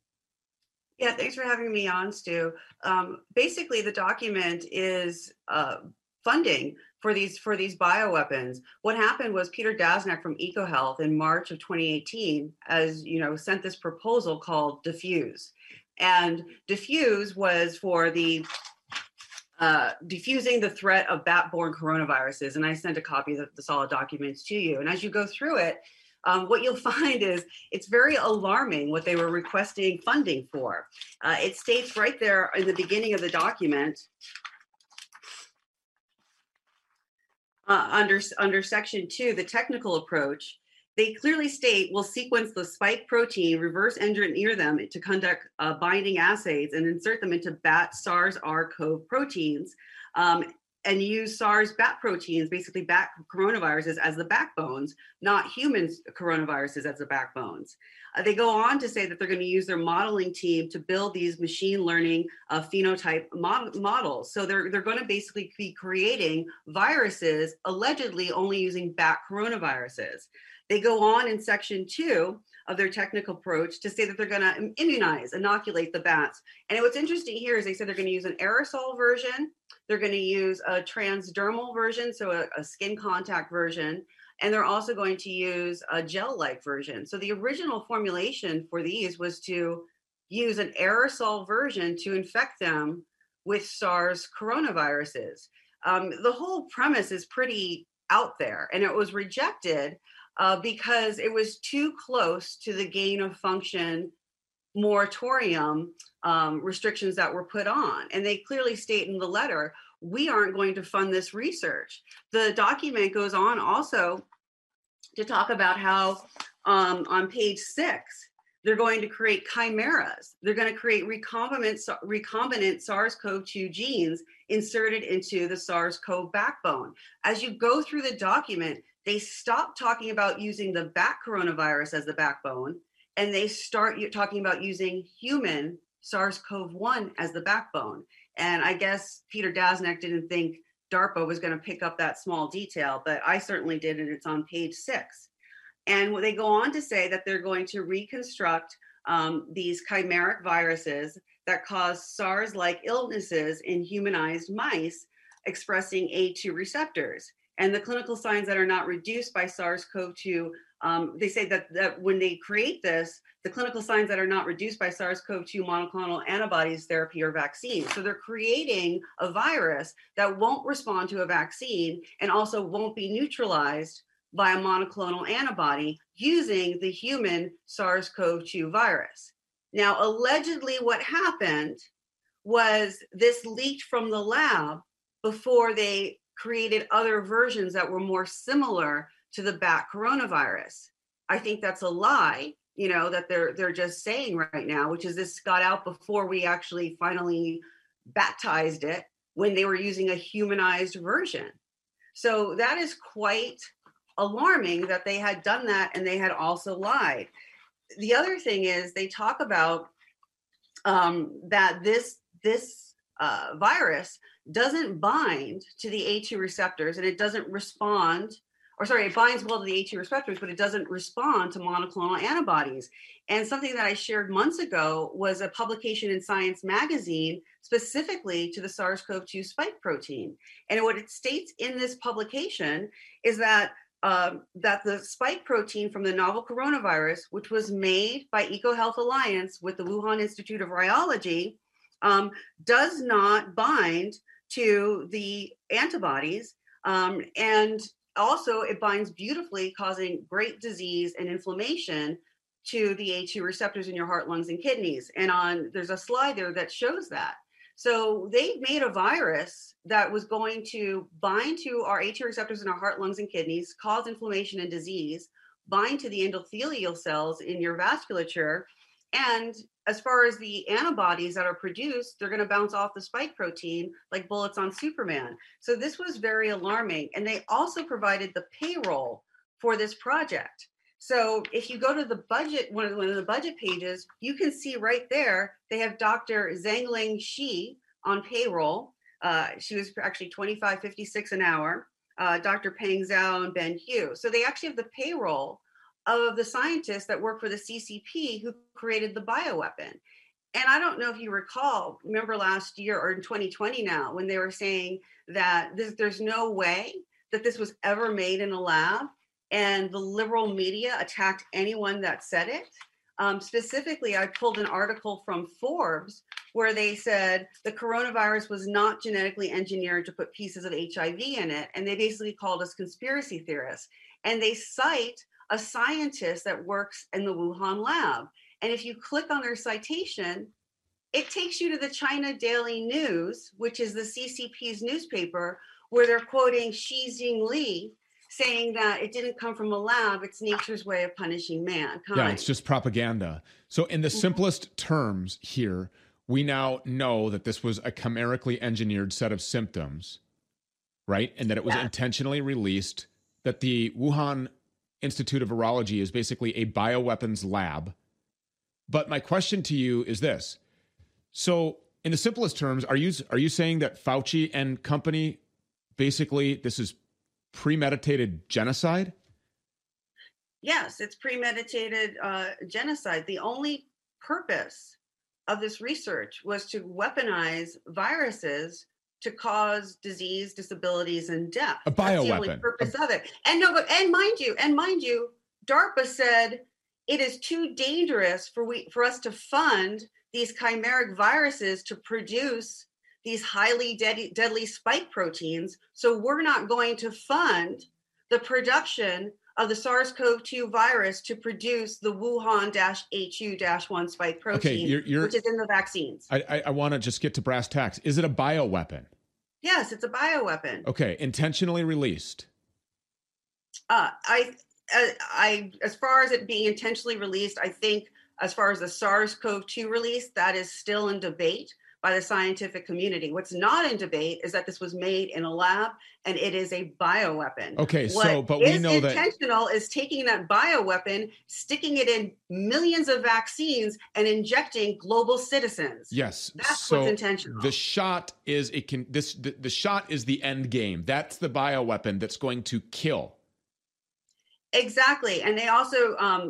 Speaker 10: Yeah, thanks for having me on, Stu. Basically, the document is funding for these bioweapons. What happened was Peter Daszak from EcoHealth in March of 2018, sent this proposal called Diffuse. And Diffuse was for the diffusing the threat of bat-borne coronaviruses. And I sent a copy of the solid documents to you. And as you go through it, what you'll find is it's very alarming what they were requesting funding for. It states right there in the beginning of the document, under section 2, the technical approach, they clearly state we'll sequence the spike protein, reverse engineer them to conduct binding assays and insert them into bat SARS-CoV proteins, and use SARS bat proteins, basically bat coronaviruses, as the backbones, not human coronaviruses as the backbones. They go on to say that they're going to use their modeling team to build these machine learning phenotype models. So they're going to basically be creating viruses allegedly only using bat coronaviruses. They go on in section 2 of their technical approach to say that they're going to inoculate the bats. And what's interesting here is they said they're going to use an aerosol version. They're going to use a transdermal version, so a skin contact version. And they're also going to use a gel-like version. So the original formulation for these was to use an aerosol version to infect them with SARS coronaviruses. The whole premise is pretty out there, and it was rejected because it was too close to the gain of function moratorium restrictions that were put on. And they clearly state in the letter, we aren't going to fund this research. The document goes on also to talk about how on page 6, they're going to create chimeras. They're going to create recombinant SARS-CoV-2 genes inserted into the SARS-CoV backbone. As you go through the document, they stop talking about using the bat coronavirus as the backbone, and they start talking about using human SARS-CoV-1 as the backbone. And I guess Peter Daszak didn't think DARPA was going to pick up that small detail, but I certainly did, and it's on page 6. And they go on to say that they're going to reconstruct these chimeric viruses that cause SARS-like illnesses in humanized mice expressing A2 receptors. And the clinical signs that are not reduced by SARS-CoV-2, they say that when they create this, the clinical signs that are not reduced by SARS-CoV-2 monoclonal antibodies therapy or vaccine. So they're creating a virus that won't respond to a vaccine and also won't be neutralized by a monoclonal antibody using the human SARS-CoV-2 virus. Now, allegedly what happened was this leaked from the lab before they created other versions that were more similar to the bat coronavirus. I think that's a lie, that they're just saying right now, which is this got out before we actually finally baptized it when they were using a humanized version. So that is quite alarming that they had done that and they had also lied. The other thing is they talk about that this virus doesn't bind to the A2 receptors, and it doesn't respond, it binds well to the A2 receptors, but it doesn't respond to monoclonal antibodies. And something that I shared months ago was a publication in Science magazine specifically to the SARS-CoV-2 spike protein. And what it states in this publication is that the spike protein from the novel coronavirus, which was made by EcoHealth Alliance with the Wuhan Institute of Virology, does not bind to the antibodies. And also it binds beautifully, causing great disease and inflammation to the A2 receptors in your heart, lungs, and kidneys. And there's a slide there that shows that. So they made a virus that was going to bind to our A2 receptors in our heart, lungs, and kidneys, cause inflammation and disease, bind to the endothelial cells in your vasculature. And as far as the antibodies that are produced, they're going to bounce off the spike protein like bullets on Superman. So this was very alarming. And they also provided the payroll for this project. So if you go to the budget, one of the budget pages, you can see right there, they have Dr. Zhengling Shi on payroll. She was actually $25.56 an hour. Dr. Peng Zhao and Ben Hu. So they actually have the payroll of the scientists that work for the CCP who created the bioweapon. And I don't know if you remember last year or in 2020 now, when they were saying that there's no way that this was ever made in a lab. And the liberal media attacked anyone that said it. Specifically, I pulled an article from Forbes where they said the coronavirus was not genetically engineered to put pieces of HIV in it. And they basically called us conspiracy theorists. And they cite a scientist that works in the Wuhan lab. And if you click on their citation, it takes you to the China Daily News, which is the CCP's newspaper, where they're quoting Xi Jinping, saying that it didn't come from a lab, it's nature's way of punishing mankind.
Speaker 1: Yeah, it's just propaganda. So in the simplest terms here, we now know that this was a chimerically engineered set of symptoms, right? And that it was intentionally released, that the Wuhan Institute of Virology is basically a bioweapons lab. But my question to you is this. So in the simplest terms, are you saying that Fauci and company, basically this is premeditated genocide?
Speaker 10: Yes, it's premeditated genocide. The only purpose of this research was to weaponize viruses to cause disease, disabilities, and death.
Speaker 1: A bioweapon.
Speaker 10: That's the only purpose of it. And mind you, DARPA said it is too dangerous for us to fund these chimeric viruses to produce these highly deadly spike proteins. So we're not going to fund the production of the SARS-CoV-2 virus to produce the Wuhan-HU-1 spike protein, which is in the vaccines.
Speaker 1: I want to just get to brass tacks. Is it a bioweapon?
Speaker 10: Yes, it's a bioweapon.
Speaker 1: Okay, intentionally released.
Speaker 10: I as far as it being intentionally released, I think as far as the SARS-CoV-2 release, that is still in debate by the scientific community. What's not in debate is that this was made in a lab and it is a bioweapon.
Speaker 1: Okay, but we know that
Speaker 10: intentional is taking that bioweapon, sticking it in millions of vaccines and injecting global citizens.
Speaker 1: Yes.
Speaker 10: That's what's intentional.
Speaker 1: The shot is the shot is the end game. That's the bioweapon that's going to kill.
Speaker 10: Exactly. And they also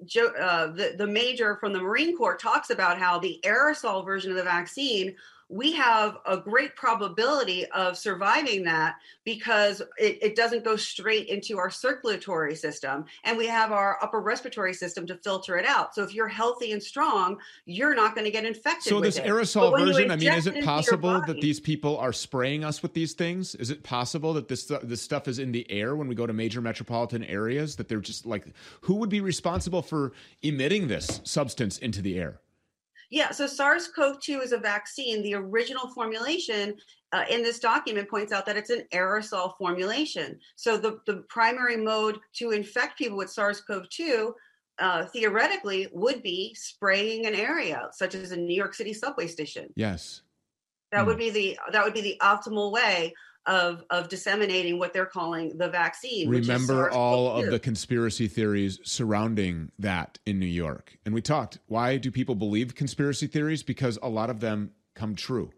Speaker 10: the major from the Marine Corps talks about how the aerosol version of the vaccine, we have a great probability of surviving that because it doesn't go straight into our circulatory system, and we have our upper respiratory system to filter it out. So if you're healthy and strong, you're not going to get infected with it.
Speaker 1: So this aerosol version, I mean, is it possible that these people are spraying us with these things? Is it possible that this stuff is in the air when we go to major metropolitan areas, that they're just like, who would be responsible for emitting this substance into the air?
Speaker 10: Yeah, so SARS-CoV-2 is a vaccine. The original formulation in this document points out that it's an aerosol formulation. So the primary mode to infect people with SARS-CoV-2 theoretically would be spraying an area, such as a New York City subway station.
Speaker 1: Yes,
Speaker 10: that would be the optimal way of disseminating what they're calling the vaccine.
Speaker 1: Remember all of the conspiracy theories surrounding that in New York. And we talked, why do people believe conspiracy theories? Because a lot of them come true.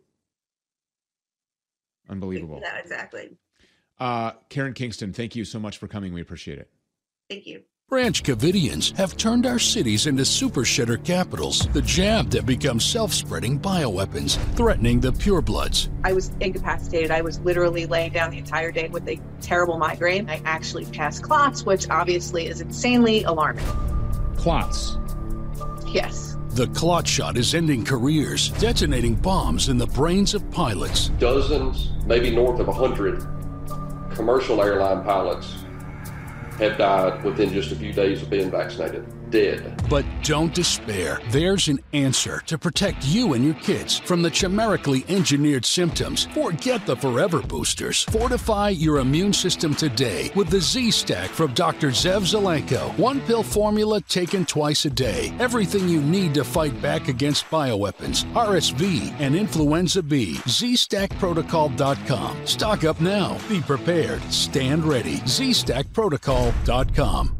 Speaker 1: Unbelievable.
Speaker 10: Yeah, exactly.
Speaker 1: Karen Kingston, thank you so much for coming. We appreciate it.
Speaker 10: Thank you.
Speaker 5: Branch Covidians have turned our cities into super shitter capitals. The jab that becomes self-spreading bioweapons, threatening the purebloods.
Speaker 11: I was incapacitated. I was literally laying down the entire day with a terrible migraine. I actually passed clots, which obviously is insanely alarming.
Speaker 1: Clots?
Speaker 11: Yes.
Speaker 5: The clot shot is ending careers, detonating bombs in the brains of pilots.
Speaker 12: Dozens, maybe north of 100 commercial airline pilots have died within just a few days of being vaccinated. Dead.
Speaker 5: But don't despair. There's an answer to protect you and your kids from the chimerically engineered symptoms. Forget the forever boosters. Fortify your immune system today with the Z-Stack from Dr. Zev Zelenko. One pill formula taken twice a day. Everything you need to fight back against bioweapons, RSV, and influenza B. ZStackProtocol.com. Stock up now. Be prepared. Stand ready. ZStackProtocol.com.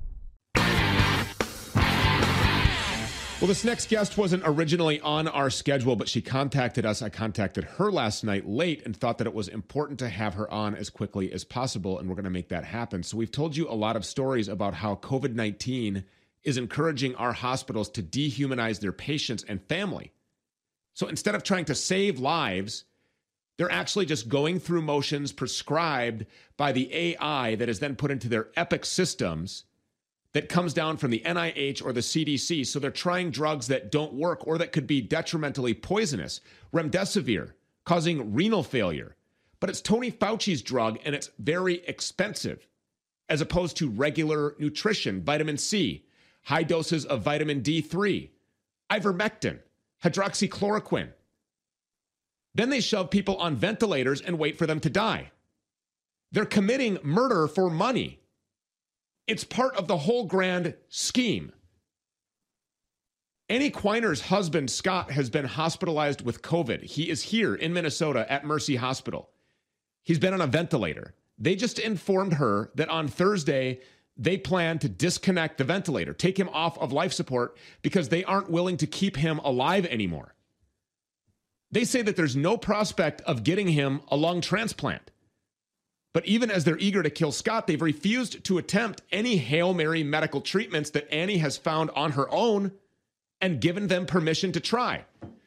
Speaker 1: Well, this next guest wasn't originally on our schedule, but she contacted us. I contacted her last night late and thought that it was important to have her on as quickly as possible, and we're going to make that happen. So we've told you a lot of stories about how COVID-19 is encouraging our hospitals to dehumanize their patients and family. So instead of trying to save lives, they're actually just going through motions prescribed by the AI that is then put into their Epic systems that comes down from the NIH or the CDC. So they're trying drugs that don't work or that could be detrimentally poisonous. Remdesivir, causing renal failure. But it's Tony Fauci's drug, and it's very expensive, as opposed to regular nutrition, vitamin C, high doses of vitamin D3, ivermectin, hydroxychloroquine. Then they shove people on ventilators and wait for them to die. They're committing murder for money. It's part of the whole grand scheme. Annie Quiner's husband, Scott, has been hospitalized with COVID. He is here in Minnesota at Mercy Hospital. He's been on a ventilator. They just informed her that on Thursday, they plan to disconnect the ventilator, take him off of life support because they aren't willing to keep him alive anymore. They say that there's no prospect of getting him a lung transplant. But even as they're eager to kill Scott, they've refused to attempt any Hail Mary medical treatments that Annie has found on her own and given them permission to try.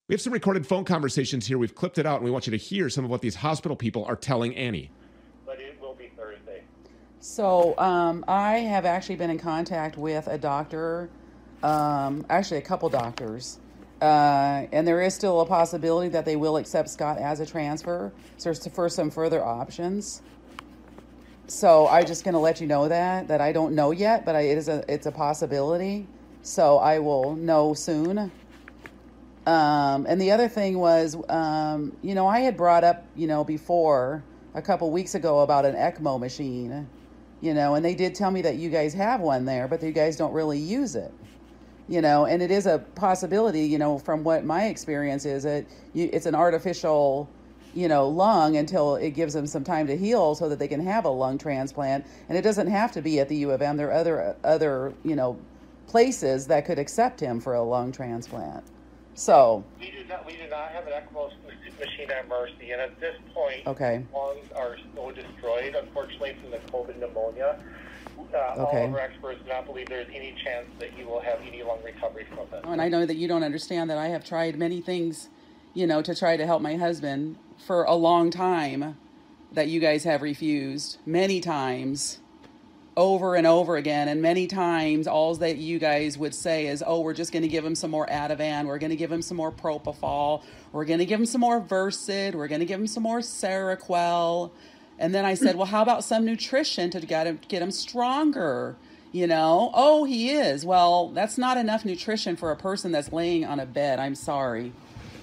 Speaker 1: We have some recorded phone conversations here. We've clipped it out, and we want you to hear some of what these hospital people are telling Annie.
Speaker 6: But it will be Thursday.
Speaker 13: So I have actually been in contact with a doctor, actually a couple doctors, and there is still a possibility that they will accept Scott as a transfer. So for some further options. So I'm just going to let you know that I don't know yet, but it's a possibility. So I will know soon. And the other thing was, I had brought up, before a couple weeks ago about an ECMO machine, and they did tell me that you guys have one there, but you guys don't really use it, and it is a possibility, from what my experience is, it's an artificial, lung until it gives them some time to heal so that they can have a lung transplant. And it doesn't have to be at the U of M. There are other, places that could accept him for a lung transplant. So
Speaker 6: we do not have an ECMO machine at Mercy, and at this point, lungs are so destroyed, unfortunately, from the COVID pneumonia. All of our experts do not believe there's any chance that he will have any lung recovery from it.
Speaker 13: And I know that you don't understand that I have tried many things, to try to help my husband for a long time that you guys have refused many times. Over and over again, and many times all that you guys would say is, we're just going to give him some more Ativan, we're going to give him some more Propofol, we're going to give him some more Versed, we're going to give him some more Seroquel. And then I said, well, how about some nutrition to get him stronger? He is. Well, that's not enough nutrition for a person that's laying on a bed. I'm sorry.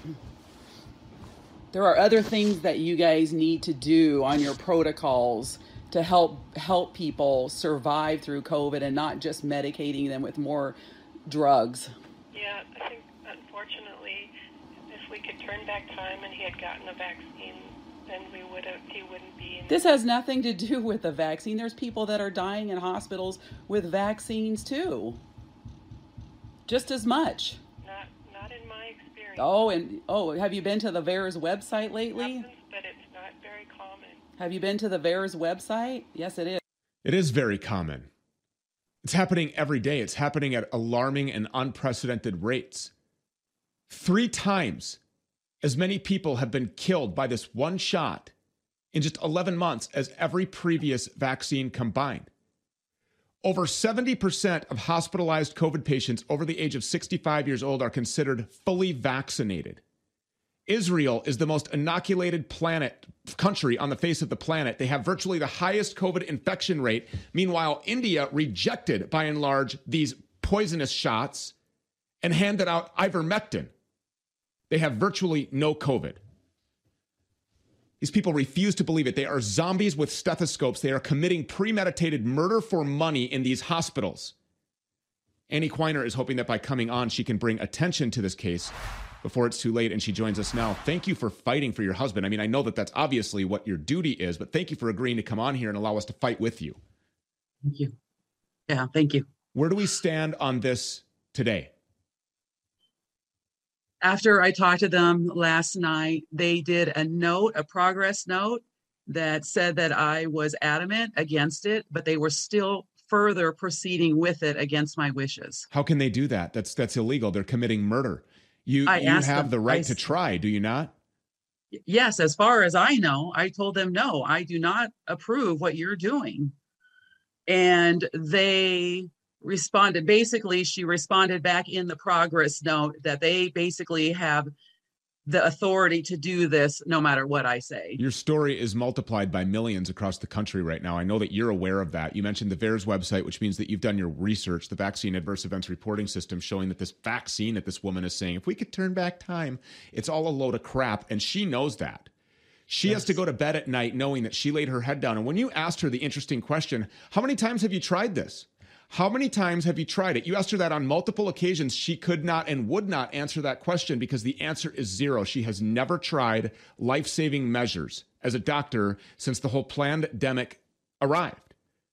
Speaker 13: There are other things that you guys need to do on your protocols to help people survive through COVID and not just medicating them with more drugs.
Speaker 14: Yeah, I think unfortunately, if we could turn back time and he had gotten a vaccine, then he wouldn't be.
Speaker 13: This has nothing to do with the vaccine. There's people that are dying in hospitals with vaccines too. Just as much.
Speaker 14: Not in my experience.
Speaker 13: Have you been to the VAERS website lately?
Speaker 14: But it's not very common.
Speaker 13: Have you been to the VAERS website? Yes, it is.
Speaker 1: It is very common. It's happening every day. It's happening at alarming and unprecedented rates. 3 times as many people have been killed by this one shot in just 11 months as every previous vaccine combined. Over 70% of hospitalized COVID patients over the age of 65 years old are considered fully vaccinated. Israel is the most inoculated country on the face of the planet. They have virtually the highest COVID infection rate. Meanwhile, India rejected, by and large, these poisonous shots and handed out ivermectin. They have virtually no COVID. These people refuse to believe it. They are zombies with stethoscopes. They are committing premeditated murder for money in these hospitals. Annie Quiner is hoping that by coming on, she can bring attention to this case before it's too late, and she joins us now. Thank you for fighting for your husband. I mean, I know that that's obviously what your duty is, but thank you for agreeing to come on here and allow us to fight with you.
Speaker 13: Thank you. Yeah, thank you.
Speaker 1: Where do we stand on this today?
Speaker 13: After I talked to them last night, they did a progress note that said that I was adamant against it, but they were still further proceeding with it against my wishes.
Speaker 1: How can they do that? That's illegal. They're committing murder. You have the right to try, do you not?
Speaker 13: Yes, as far as I know. I told them, no, I do not approve what you're doing. And they responded. Basically, she responded back in the progress note that they basically have the authority to do this no matter what I say.
Speaker 1: Your story is multiplied by millions across the country right now. I know that you're aware of that. You mentioned the VAERS website, which means that you've done your research, the Vaccine Adverse Events Reporting System, showing that this vaccine that this woman is saying, if we could turn back time, it's all a load of crap. And she knows that. She has to go to bed at night knowing that she laid her head down. And when you asked her the interesting question, how many times have you tried this? How many times have you tried it? You asked her that on multiple occasions. She could not and would not answer that question because the answer is 0. She has never tried life-saving measures as a doctor since the whole pandemic arrived.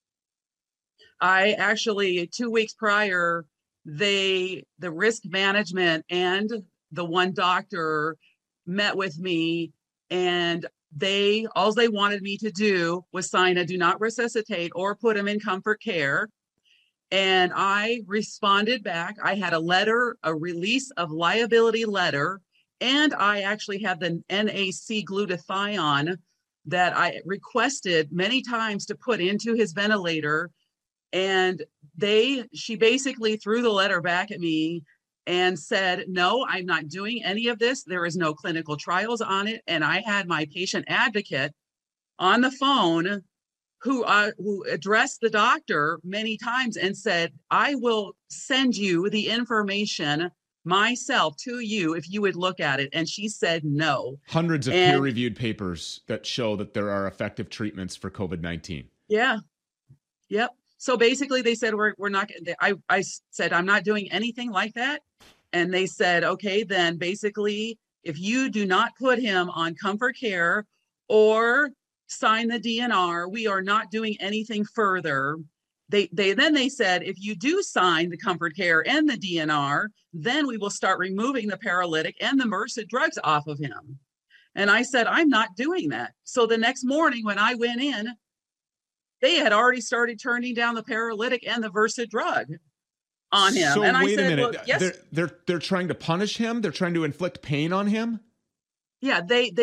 Speaker 13: I actually, 2 weeks prior, the risk management and the one doctor met with me, and all they wanted me to do was sign a do not resuscitate or put him in comfort care. And I responded back. I had a letter, a release of liability letter And I actually have the NAC glutathione that I requested many times to put into his ventilator. And she basically threw the letter back at me and said, no, I'm not doing any of this. There is no clinical trials on it. And I had my patient advocate on the phone who addressed the doctor many times and said, I will send you the information myself to you if you would look at it. And she said no.
Speaker 1: Hundreds of peer-reviewed papers that show that there are effective treatments for COVID-19.
Speaker 13: Yeah. Yep. So basically they said, we're not, I said, I'm not doing anything like that. And they said, okay, then basically, if you do not put him on Comfort Care or sign the DNR, we are not doing anything further. They said, if you do sign the Comfort Care and the DNR, then we will start removing the paralytic and the MRSA drugs off of him. And I said, I'm not doing that. So the next morning when I went in, they had already started turning down the paralytic and the MRSA drug on him.
Speaker 1: So
Speaker 13: and
Speaker 1: wait a minute.
Speaker 13: Well, yes.
Speaker 1: They're trying to punish him? They're trying to inflict pain on him?
Speaker 13: Yeah,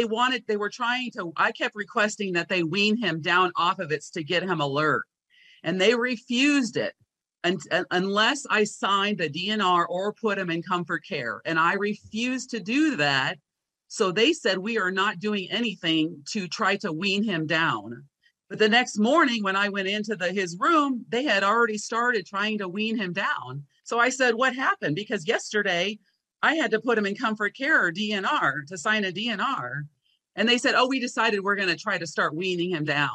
Speaker 13: I kept requesting that they wean him down off of it to get him alert. And they refused it unless I signed the DNR or put him in Comfort Care. And I refused to do that. So they said, we are not doing anything to try to wean him down. But the next morning when I went into his room, they had already started trying to wean him down. So I said, what happened? Because yesterday I had to put him in Comfort Care or DNR to sign a DNR. And they said, oh, we decided we're going to try to start weaning him down.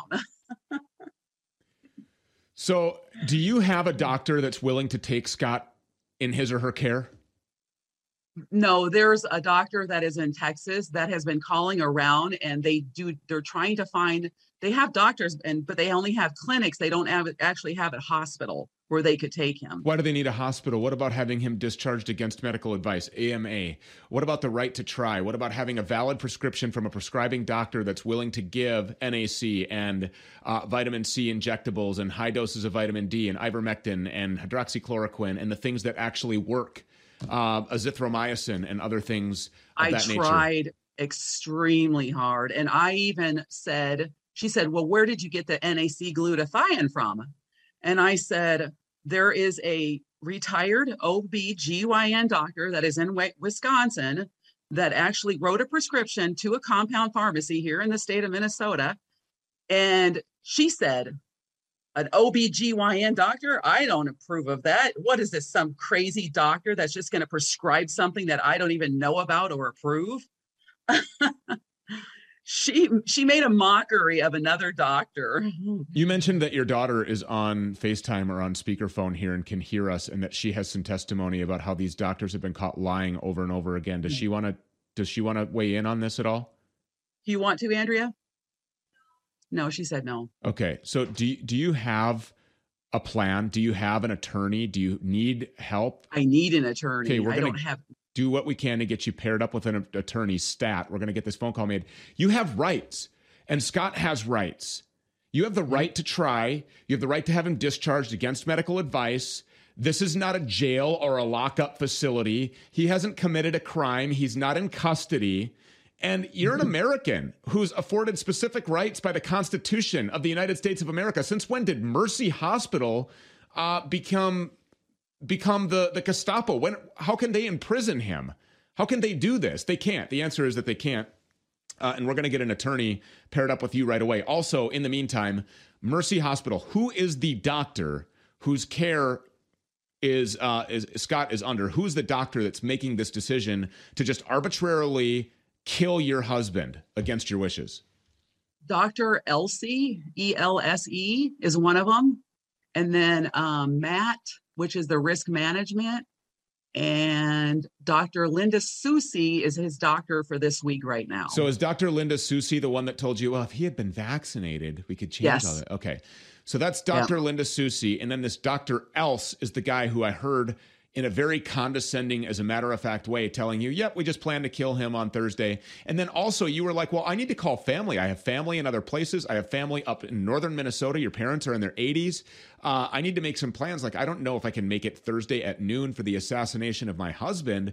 Speaker 1: So do you have a doctor that's willing to take Scott in his or her care?
Speaker 13: No, there's a doctor that is in Texas that has been calling around, and they're trying to find, they have doctors, but they only have clinics. They don't actually have a hospital where they could take him.
Speaker 1: Why do they need a hospital? What about having him discharged against medical advice, AMA? What about the right to try? What about having a valid prescription from a prescribing doctor that's willing to give NAC and vitamin C injectables and high doses of vitamin D and ivermectin and hydroxychloroquine and the things that actually work, azithromycin and other things of that nature? I
Speaker 13: tried extremely hard. And I even said, she said, well, where did you get the NAC glutathione from? And I said, there is a retired OB/GYN doctor that is in Wisconsin that actually wrote a prescription to a compound pharmacy here in the state of Minnesota. And she said, an OB/GYN doctor? I don't approve of that. What is this, some crazy doctor that's just going to prescribe something that I don't even know about or approve? She made a mockery of another doctor.
Speaker 1: You mentioned that your daughter is on FaceTime or on speakerphone here and can hear us, and that she has some testimony about how these doctors have been caught lying over and over again. Does she want to weigh in on this at all?
Speaker 13: Do you want to, Andrea? No, she said no.
Speaker 1: Okay. So do you have a plan? Do you have an attorney? Do you need help?
Speaker 13: I need an attorney.
Speaker 1: Okay,
Speaker 13: I don't have.
Speaker 1: Do what we can to get you paired up with an attorney stat. We're going to get this phone call made. You have rights, and Scott has rights. You have the right to try. You have the right to have him discharged against medical advice. This is not a jail or a lockup facility. He hasn't committed a crime. He's not in custody. And you're an American who's afforded specific rights by the Constitution of the United States of America. Since when did Mercy Hospital become the Gestapo? How can they imprison him? How can they do this? They can't. The answer is that they can't. And we're going to get an attorney paired up with you right away. Also, in the meantime, Mercy Hospital, who is the doctor whose care is Scott is under? Who's the doctor that's making this decision to just arbitrarily kill your husband against your wishes?
Speaker 13: Dr. Elsie, ELSE, is one of them. And then Matt, which is the risk management. And Dr. Linda Susi is his doctor for this week right now.
Speaker 1: So is Dr. Linda Susi the one that told you, well, if he had been vaccinated, we could change all that? Okay. So that's Dr. Linda Susi. And then this Dr. Else is the guy who I heard in a very condescending, as a matter of fact way, telling you, yep, we just plan to kill him on Thursday. And then also you were like, well, I need to call family. I have family in other places. I have family up in northern Minnesota. Your parents are in their 80s. I need to make some plans. Like, I don't know if I can make it Thursday at noon for the assassination of my husband.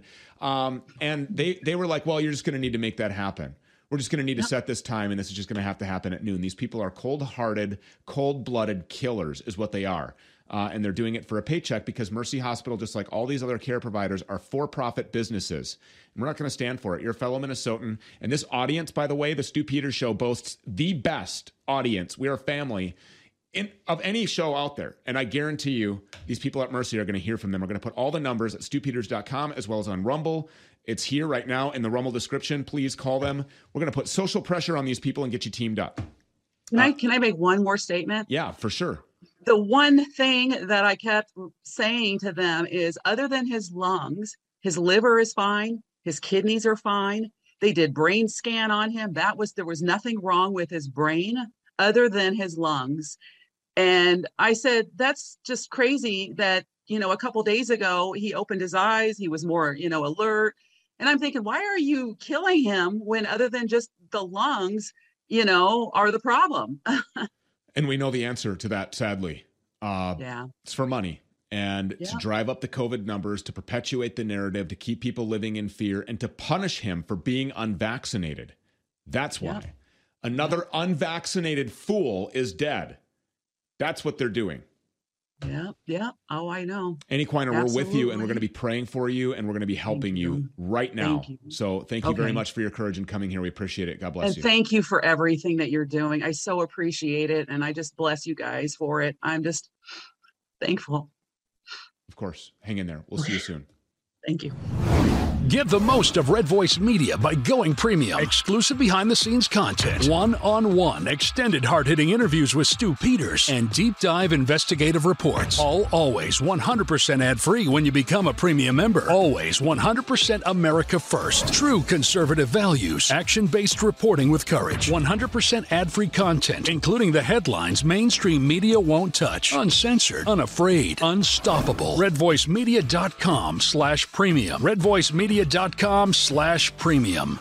Speaker 1: And they were like, well, you're just going to need to make that happen. We're just going to need to set this time, and this is just going to have to happen at noon. These people are cold-hearted, cold-blooded killers is what they are. And they're doing it for a paycheck because Mercy Hospital, just like all these other care providers, are for-profit businesses. And we're not going to stand for it. You're a fellow Minnesotan. And this audience, by the way, the Stu Peters Show boasts the best audience. We are a family of any show out there. And I guarantee you, these people at Mercy are going to hear from them. We're going to put all the numbers at stupeters.com as well as on Rumble. It's here right now in the Rumble description. Please call them. We're going to put social pressure on these people and get you teamed up.
Speaker 15: Can I make one more statement?
Speaker 1: Yeah, for sure.
Speaker 15: The one thing that I kept saying to them is, other than his lungs, his liver is fine, his kidneys are fine. They did brain scan on him. There was nothing wrong with his brain other than his lungs. And I said, that's just crazy that, a couple of days ago, he opened his eyes. He was more, alert. And I'm thinking, why are you killing him when other than just the lungs, are the problem?
Speaker 1: And we know the answer to that, sadly. It's for money and to drive up the COVID numbers, to perpetuate the narrative, to keep people living in fear, and to punish him for being unvaccinated. That's why. Another unvaccinated fool is dead. That's what they're doing.
Speaker 15: Yeah. Oh, I know.
Speaker 1: Annie Quiner, we're with you, and we're going to be praying for you, and we're going to be helping you right now. So thank you very much for your courage in coming here. We appreciate it. God bless you.
Speaker 15: And thank you for everything that you're doing. I so appreciate it, and I just bless you guys for it. I'm just thankful.
Speaker 1: Of course. Hang in there. We'll see you soon.
Speaker 15: Thank you.
Speaker 5: Get the most of Red Voice Media by going premium. Exclusive behind-the-scenes content, one-on-one extended hard-hitting interviews with Stu Peters, and deep dive investigative reports. All always 100% ad-free when you become a premium member. Always 100% America first. True conservative values. Action-based reporting with courage. 100% ad-free content, including the headlines mainstream media won't touch. Uncensored, unafraid, unstoppable. RedVoiceMedia.com/premium. RedVoiceMedia.com/premium.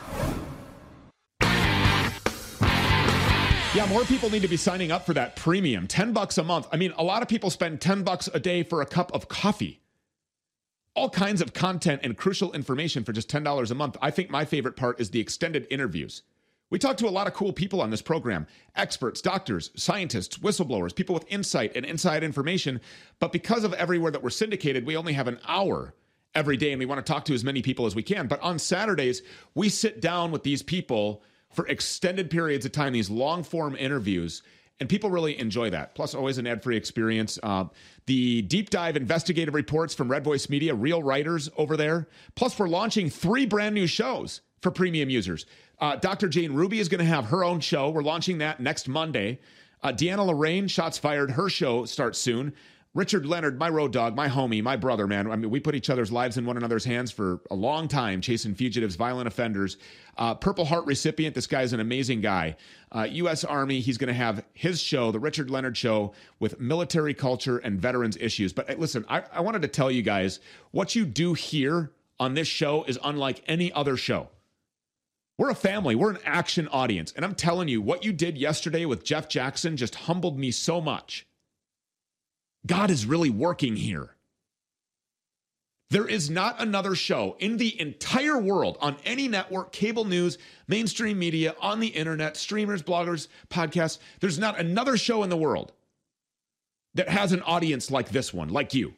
Speaker 1: Yeah, more people need to be signing up for that premium. $10 a month. I mean, a lot of people spend $10 a day for a cup of coffee. All kinds of content and crucial information for just $10 a month. I think my favorite part is the extended interviews. We talk to a lot of cool people on this program. Experts, doctors, scientists, whistleblowers, people with insight and inside information. But because of everywhere that we're syndicated, we only have an hour every day, and we want to talk to as many people as we can. But on Saturdays, we sit down with these people for extended periods of time, these long-form interviews, and people really enjoy that. Plus, always an ad-free experience. The deep dive investigative reports from Red Voice Media, real writers over there. Plus, we're launching 3 brand new shows for premium users. Dr. Jane Ruby is going to have her own show. We're launching that next Monday. Deanna Lorraine, Shots Fired, her show starts soon. Richard Leonard, my road dog, my homie, my brother, man. I mean, we put each other's lives in one another's hands for a long time, chasing fugitives, violent offenders. Purple Heart recipient, this guy's an amazing guy. U.S. Army, he's going to have his show, the Richard Leonard Show, with military culture and veterans issues. But listen, I wanted to tell you guys, what you do here on this show is unlike any other show. We're a family. We're an action audience. And I'm telling you, what you did yesterday with Jeff Jackson just humbled me so much. God is really working here. There is not another show in the entire world on any network, cable news, mainstream media, on the internet, streamers, bloggers, podcasts. There's not another show in the world that has an audience like this one, like you.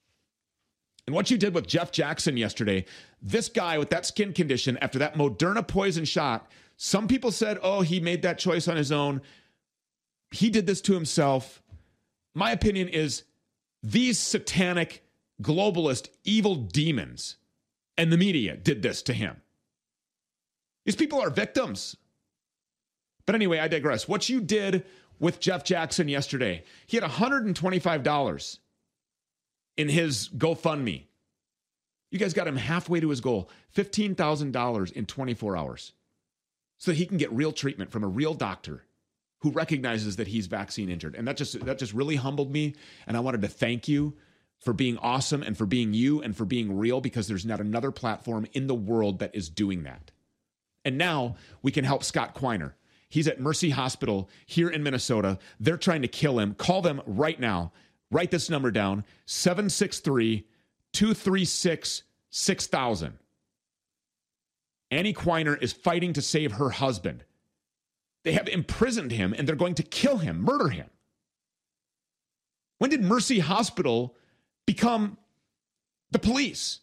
Speaker 1: And what you did with Jeff Jackson yesterday, this guy with that skin condition after that Moderna poison shot, some people said, oh, he made that choice on his own. He did this to himself. My opinion is these satanic, globalist, evil demons and the media did this to him. These people are victims. But anyway, I digress. What you did with Jeff Jackson yesterday, he had $125 in his GoFundMe. You guys got him halfway to his goal, $15,000 in 24 hours, so that he can get real treatment from a real doctor who recognizes that he's vaccine injured. And that just really humbled me. And I wanted to thank you for being awesome and for being you and for being real, because there's not another platform in the world that is doing that. And now we can help Scott Quiner. He's at Mercy Hospital here in Minnesota. They're trying to kill him. Call them right now. Write this number down, 763-236-6000. Annie Quiner is fighting to save her husband. They have imprisoned him, and they're going to kill him, murder him. When did Mercy Hospital become the police?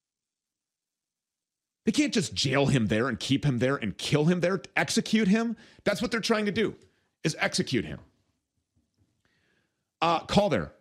Speaker 1: They can't just jail him there and keep him there and kill him there, execute him. That's what they're trying to do, is execute him. Call there,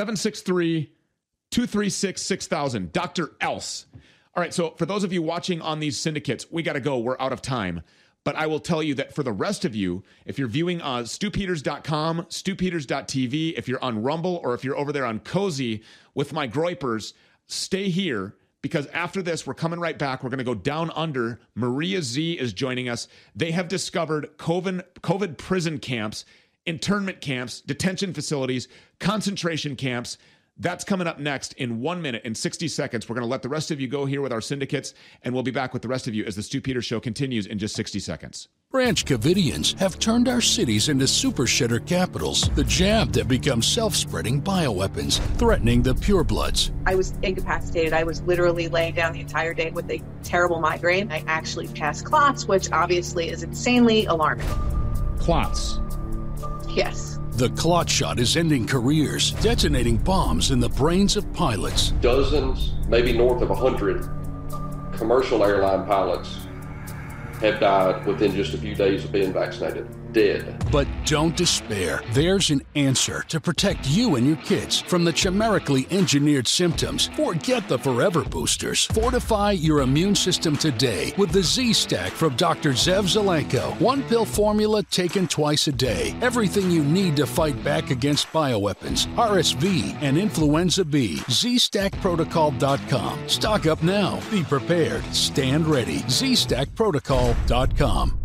Speaker 1: 763-236-6000, Dr. Else. All right, so for those of you watching on these syndicates, we got to go. We're out of time. But I will tell you that for the rest of you, if you're viewing on StuPeters.com, StuPeters.tv, if you're on Rumble, or if you're over there on Cozy with my Groypers, stay here, because after this, we're coming right back. We're going to go down under. Maria Z is joining us. They have discovered COVID prison camps, internment camps, detention facilities, concentration camps. That's coming up next in 1 minute and 60 seconds. We're going to let the rest of you go here with our syndicates, and we'll be back with the rest of you as the Stu Peters Show continues in just 60 seconds.
Speaker 5: Branch Covidians have turned our cities into super shitter capitals, the jab that becomes self-spreading bioweapons, threatening the purebloods.
Speaker 11: I was incapacitated. I was literally laying down the entire day with a terrible migraine. I actually passed clots, which obviously is insanely alarming.
Speaker 1: Clots?
Speaker 11: Yes.
Speaker 5: The clot shot is ending careers, detonating bombs in the brains of pilots.
Speaker 12: Dozens, maybe north of 100 commercial airline pilots have died within just a few days of being vaccinated. Dead.
Speaker 5: But don't despair. There's an answer to protect you and your kids from the chimerically engineered symptoms. Forget the forever boosters. Fortify your immune system today with the Z-Stack from Dr. Zev Zelenko. One pill formula taken twice a day. Everything you need to fight back against bioweapons, RSV, and influenza B. ZStackProtocol.com. Stock up now. Be prepared. Stand ready. ZStackProtocol.com.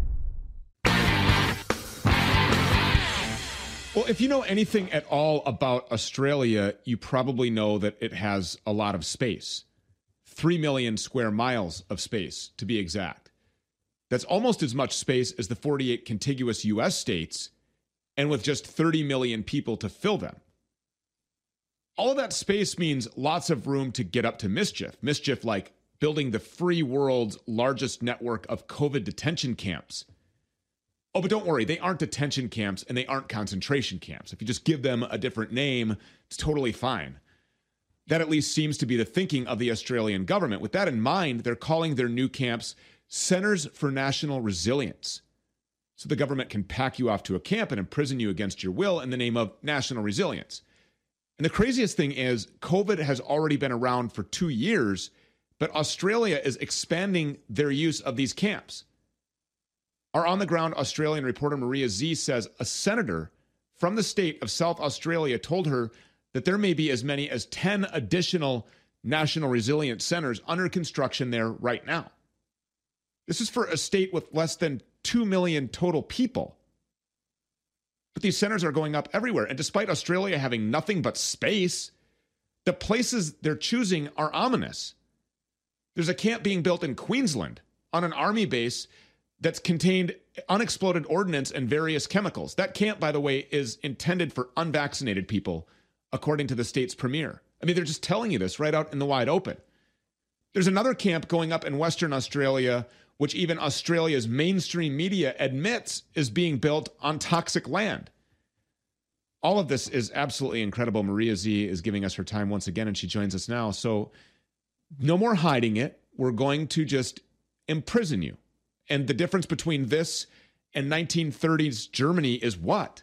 Speaker 1: Well, if you know anything at all about Australia, you probably know that it has a lot of space. 3 million square miles of space, to be exact. That's almost as much space as the 48 contiguous U.S. states, and with just 30 million people to fill them. All of that space means lots of room to get up to mischief. Mischief like building the free world's largest network of COVID detention camps. Oh, but don't worry, they aren't detention camps and they aren't concentration camps. If you just give them a different name, it's totally fine. That at least seems to be the thinking of the Australian government. With that in mind, they're calling their new camps Centers for National Resilience. So the government can pack you off to a camp and imprison you against your will in the name of national resilience. And the craziest thing is, COVID has already been around for 2 years, but Australia is expanding their use of these camps. Our on-the-ground Australian reporter Maria Z says a senator from the state of South Australia told her that there may be as many as 10 additional national resilience centers under construction there right now. This is for a state with less than 2 million total people. But these centers are going up everywhere. And despite Australia having nothing but space, the places they're choosing are ominous. There's a camp being built in Queensland on an army base that's contained unexploded ordnance and various chemicals. That camp, by the way, is intended for unvaccinated people, according to the state's premier. I mean, they're just telling you this right out in the wide open. There's another camp going up in Western Australia, which even Australia's mainstream media admits is being built on toxic land. All of this is absolutely incredible. Maria Z is giving us her time once again, and she joins us now. So no more hiding it. We're going to just imprison you. And the difference between this and 1930s Germany is what?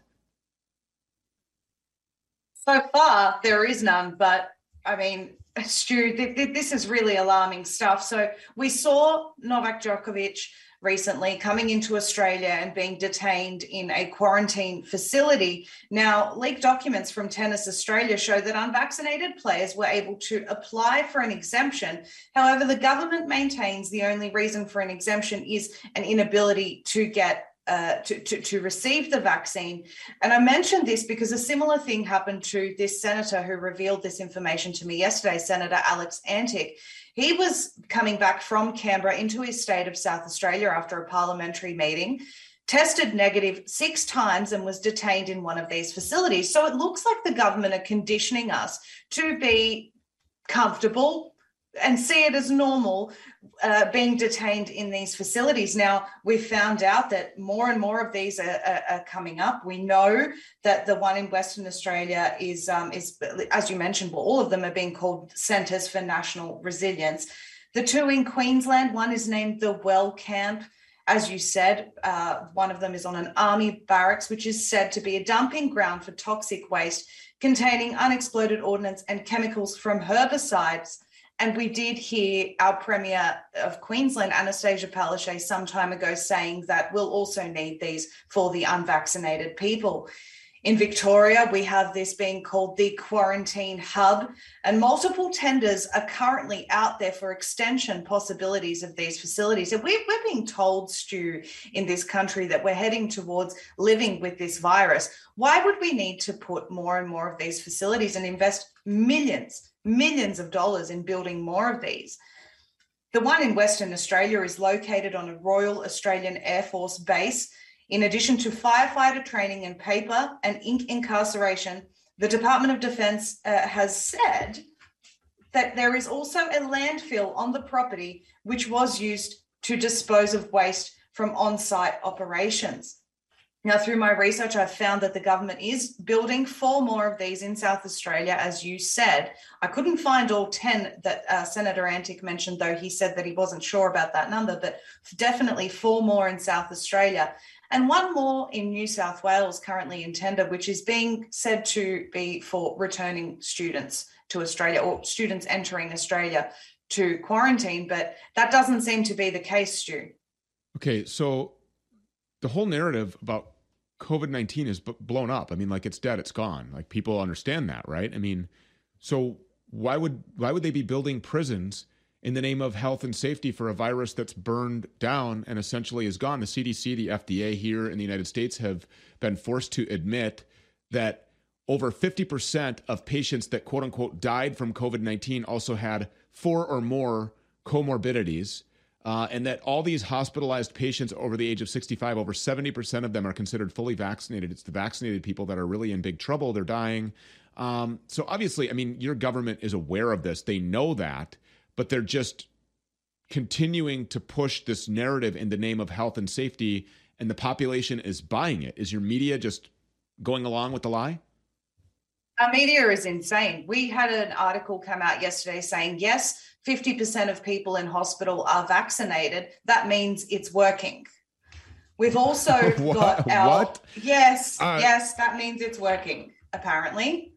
Speaker 16: So far, there is none. But, I mean, Stu, this is really alarming stuff. So we saw Novak Djokovic recently coming into Australia and being detained in a quarantine facility. Now, leaked documents from Tennis Australia show that unvaccinated players were able to apply for an exemption. However, the government maintains the only reason for an exemption is an inability to get to receive the vaccine. And I mentioned this because a similar thing happened to this senator who revealed this information to me yesterday, Senator Alex Antic. He was coming back from Canberra into his state of South Australia after a parliamentary meeting, tested negative 6 times and was detained in one of these facilities. So it looks like the government are conditioning us to be comfortable and see it as normal being detained in these facilities. Now, we've found out that more and more of these are coming up. We know that the one in Western Australia is, as you mentioned, all of them are being called Centres for National Resilience. The 2 in Queensland, one is named the Well Camp. As you said, one of them is on an army barracks, which is said to be a dumping ground for toxic waste containing unexploded ordnance and chemicals from herbicides. And we did hear our Premier of Queensland, Anastasia Palaszczuk, some time ago saying that we'll also need these for the unvaccinated people. In Victoria, we have this being called the Quarantine Hub, and multiple tenders are currently out there for extension possibilities of these facilities. And we're being told, Stu, in this country that we're heading towards living with this virus. Why would we need to put more and more of these facilities and invest millions of dollars in building more of these? The one in Western Australia is located on a Royal Australian Air Force base. In addition to firefighter training and paper and incarceration, the Department of Defence has said that there is also a landfill on the property which was used to dispose of waste from on-site operations. Now, through my research, I've found that the government is building 4 more of these in South Australia, as you said. I couldn't find all 10 that Senator Antic mentioned, though he said that he wasn't sure about that number, but definitely 4 more in South Australia. And 1 more in New South Wales currently in tender, which is being said to be for returning students to Australia or students entering Australia to quarantine. But that doesn't seem to be the case, Stu.
Speaker 1: Okay, so the whole narrative about COVID-19 is blown up. I mean, like, it's dead, it's gone. Like, people understand that, right? I mean, so why would they be building prisons in the name of health and safety for a virus that's burned down and essentially is gone? The CDC, the FDA here in the United States have been forced to admit that over 50% of patients that quote unquote died from COVID-19 also had 4 or more comorbidities. And that all these hospitalized patients over the age of 65, over 70% of them are considered fully vaccinated. It's the vaccinated people that are really in big trouble. They're dying. So obviously, I mean, your government is aware of this. They know that, but they're just continuing to push this narrative in the name of health and safety, and the population is buying it. Is your media just going along with the lie?
Speaker 16: Our media is insane. We had an article come out yesterday saying, yes, 50% of people in hospital are vaccinated. That means it's working. We've also got our... What? Yes, that means it's working, apparently.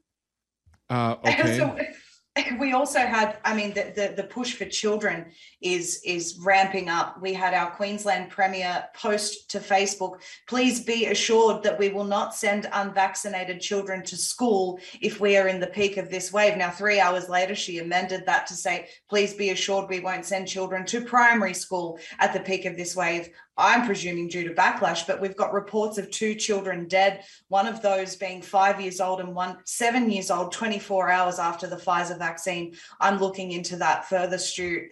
Speaker 1: Okay.
Speaker 16: So we also had, I mean, the push for children is ramping up. We had our Queensland Premier post to Facebook, please be assured that we will not send unvaccinated children to school if we are in the peak of this wave. Now, 3 hours later, she amended that to say, please be assured we won't send children to primary school at the peak of this wave. I'm presuming due to backlash, but we've got reports of 2 children dead, one of those being 5 years old and one 7 years old, 24 hours after the Pfizer vaccine. I'm looking into that further, Stu.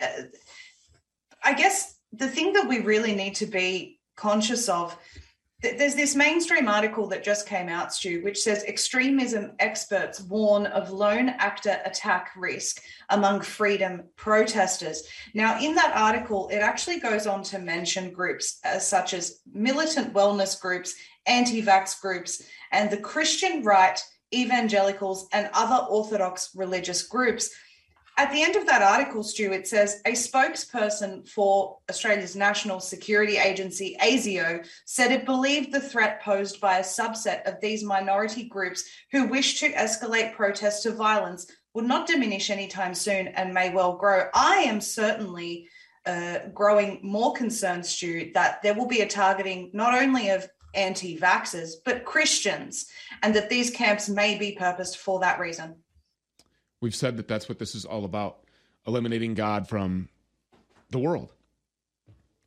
Speaker 16: I guess the thing that we really need to be conscious of, there's this mainstream article that just came out, Stu, which says extremism experts warn of lone actor attack risk among freedom protesters. Now, in that article, it actually goes on to mention groups such as militant wellness groups, anti-vax groups, and the Christian right, evangelicals, and other Orthodox religious groups. At the end of that article, Stu, it says a spokesperson for Australia's National Security Agency, ASIO, said it believed the threat posed by a subset of these minority groups who wish to escalate protests to violence would not diminish anytime soon and may well grow. I am certainly growing more concerned, Stu, that there will be a targeting not only of anti-vaxxers, but Christians, and that these camps may be purposed for that reason.
Speaker 1: We've said that that's what this is all about, eliminating God from the world.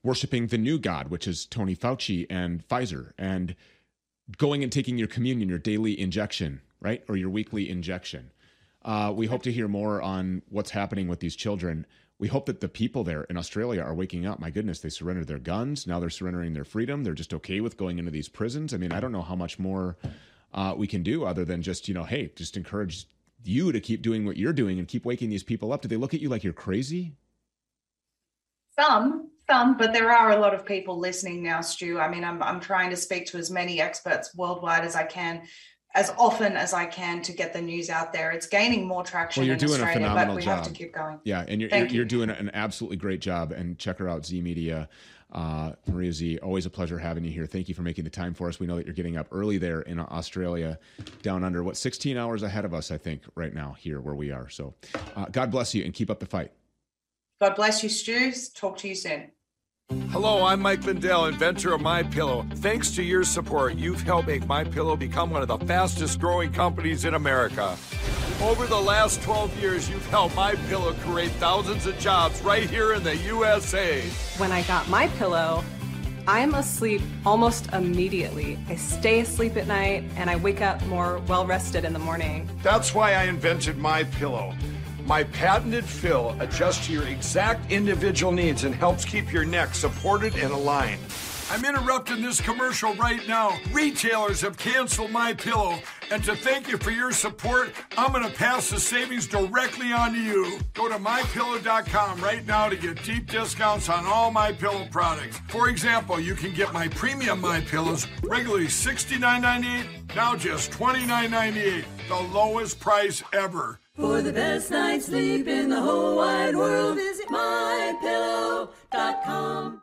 Speaker 1: worshiping the new God, which is Tony Fauci and Pfizer, and going and taking your communion, your daily injection, right? Or your weekly injection. We hope to hear more on what's happening with these children. We hope that the people there in Australia are waking up. My goodness, they surrendered their guns. Now they're surrendering their freedom. They're just okay with going into these prisons. I mean, I don't know how much more we can do other than just, hey, just encourage you to keep doing what you're doing and keep waking these people up. Do they look at you like you're crazy?
Speaker 16: Some, but there are a lot of people listening now, Stu. I mean, I'm trying to speak to as many experts worldwide as I can, as often as I can, to get the news out there. It's gaining more traction in Australia, but we have to keep going.
Speaker 1: Yeah, and you're doing an absolutely great job. And check her out, Z Media. Maria Z, always a pleasure having you here. Thank you for making the time for us. We know that you're getting up early there in Australia, down under, 16 hours ahead of us, I think, right now here where we are. So God bless you and keep up the fight.
Speaker 16: God bless you, Stu. Talk to you soon.
Speaker 3: Hello, I'm Mike Lindell, inventor of MyPillow. Thanks to your support, you've helped make MyPillow become one of the fastest growing companies in America. Over the last 12 years, you've helped MyPillow create thousands of jobs right here in the USA.
Speaker 17: When I got MyPillow, I'm asleep almost immediately. I stay asleep at night and I wake up more well-rested in the morning.
Speaker 3: That's why I invented MyPillow. My patented fill adjusts to your exact individual needs and helps keep your neck supported and aligned. I'm interrupting this commercial right now. Retailers have canceled MyPillow, and to thank you for your support, I'm going to pass the savings directly on to you. Go to MyPillow.com right now to get deep discounts on all MyPillow products. For example, you can get my premium MyPillows, regularly $69.98, now just $29.98, the lowest price ever.
Speaker 18: For the best night's sleep in the whole wide world, visit MyPillow.com.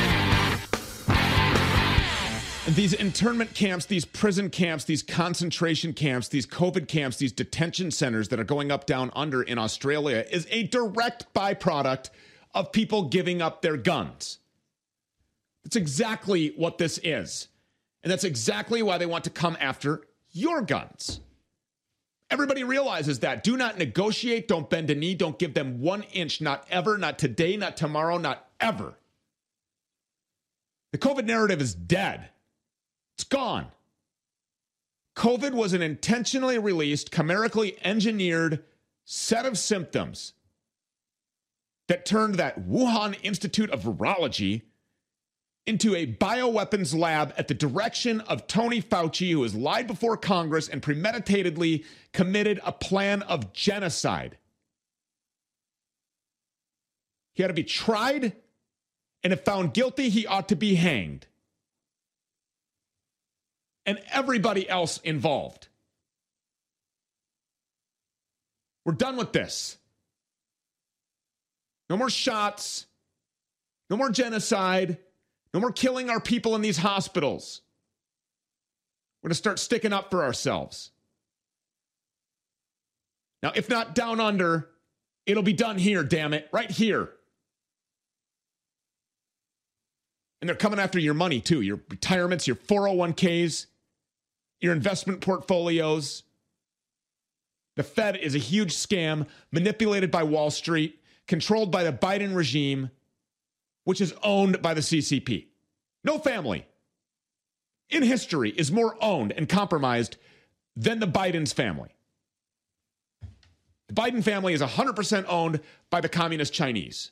Speaker 1: And these internment camps, these prison camps, these concentration camps, these COVID camps, these detention centers that are going up down under in Australia is a direct byproduct of people giving up their guns. That's exactly what this is. And that's exactly why they want to come after your guns. Everybody realizes that. Do not negotiate. Don't bend a knee. Don't give them 1 inch. Not ever. Not today. Not tomorrow. Not ever. The COVID narrative is dead. It's gone. COVID was an intentionally released, chimerically engineered set of symptoms that turned that Wuhan Institute of Virology into a bioweapons lab at the direction of Tony Fauci, who has lied before Congress and premeditatedly committed a plan of genocide. He ought to be tried, and if found guilty, he ought to be hanged. And everybody else involved. We're done with this. No more shots. No more genocide. No more killing our people in these hospitals. We're going to start sticking up for ourselves. Now, if not down under, it'll be done here, damn it, right here. And they're coming after your money, too. Your retirements, your 401ks, your investment portfolios. The Fed is a huge scam manipulated by Wall Street, controlled by the Biden regime, which is owned by the CCP. No family in history is more owned and compromised than the Biden's family. The Biden family is 100% owned by the communist Chinese.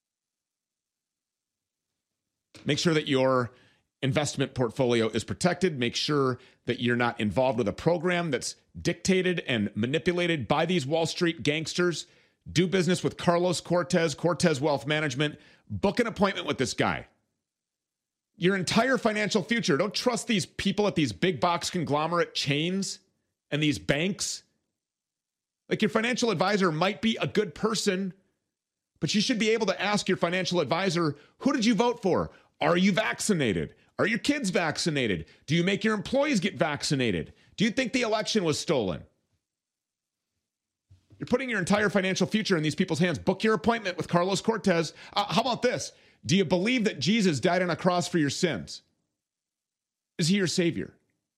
Speaker 1: Make sure that your investment portfolio is protected. Make sure that you're not involved with a program that's dictated and manipulated by these Wall Street gangsters. Do business with Carlos Cortez, Cortez Wealth Management. Book an appointment with this guy. Your entire financial future. Don't trust these people at these big box conglomerate chains and these banks. Like, your financial advisor might be a good person, but you should be able to ask your financial advisor, who did you vote for? Are you vaccinated? Are your kids vaccinated? Do you make your employees get vaccinated? Do you think the election was stolen? You're putting your entire financial future in these people's hands. Book your appointment with Carlos Cortez. How about this? Do you believe that Jesus died on a cross for your sins? Is he your savior?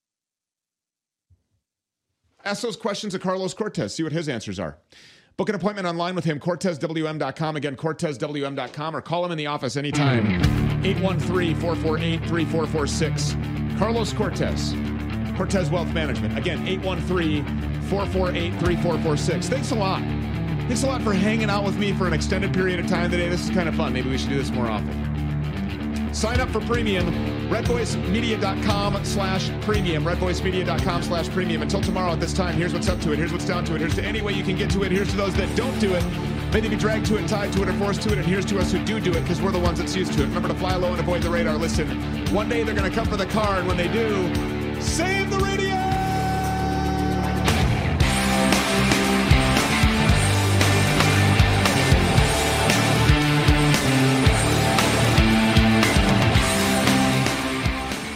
Speaker 1: Ask those questions of Carlos Cortez. See what his answers are. Book an appointment online with him, CortezWM.com. Again, CortezWM.com, or call him in the office anytime. 813-448-3446. Carlos Cortez, Cortez Wealth Management. Again, 813-448-3446. Thanks a lot. Thanks a lot for hanging out with me for an extended period of time today. This is kind of fun. Maybe we should do this more often. Sign up for premium, redvoicemedia.com/premium, redvoicemedia.com/premium. Until tomorrow at this time, here's what's up to it, here's what's down to it, here's to any way you can get to it, here's to those that don't do it. May they be dragged to it, tied to it, or forced to it, and here's to us who do it, because we're the ones that's used to it. Remember to fly low and avoid the radar. Listen, one day they're going to come for the car, and when they do, save the radio!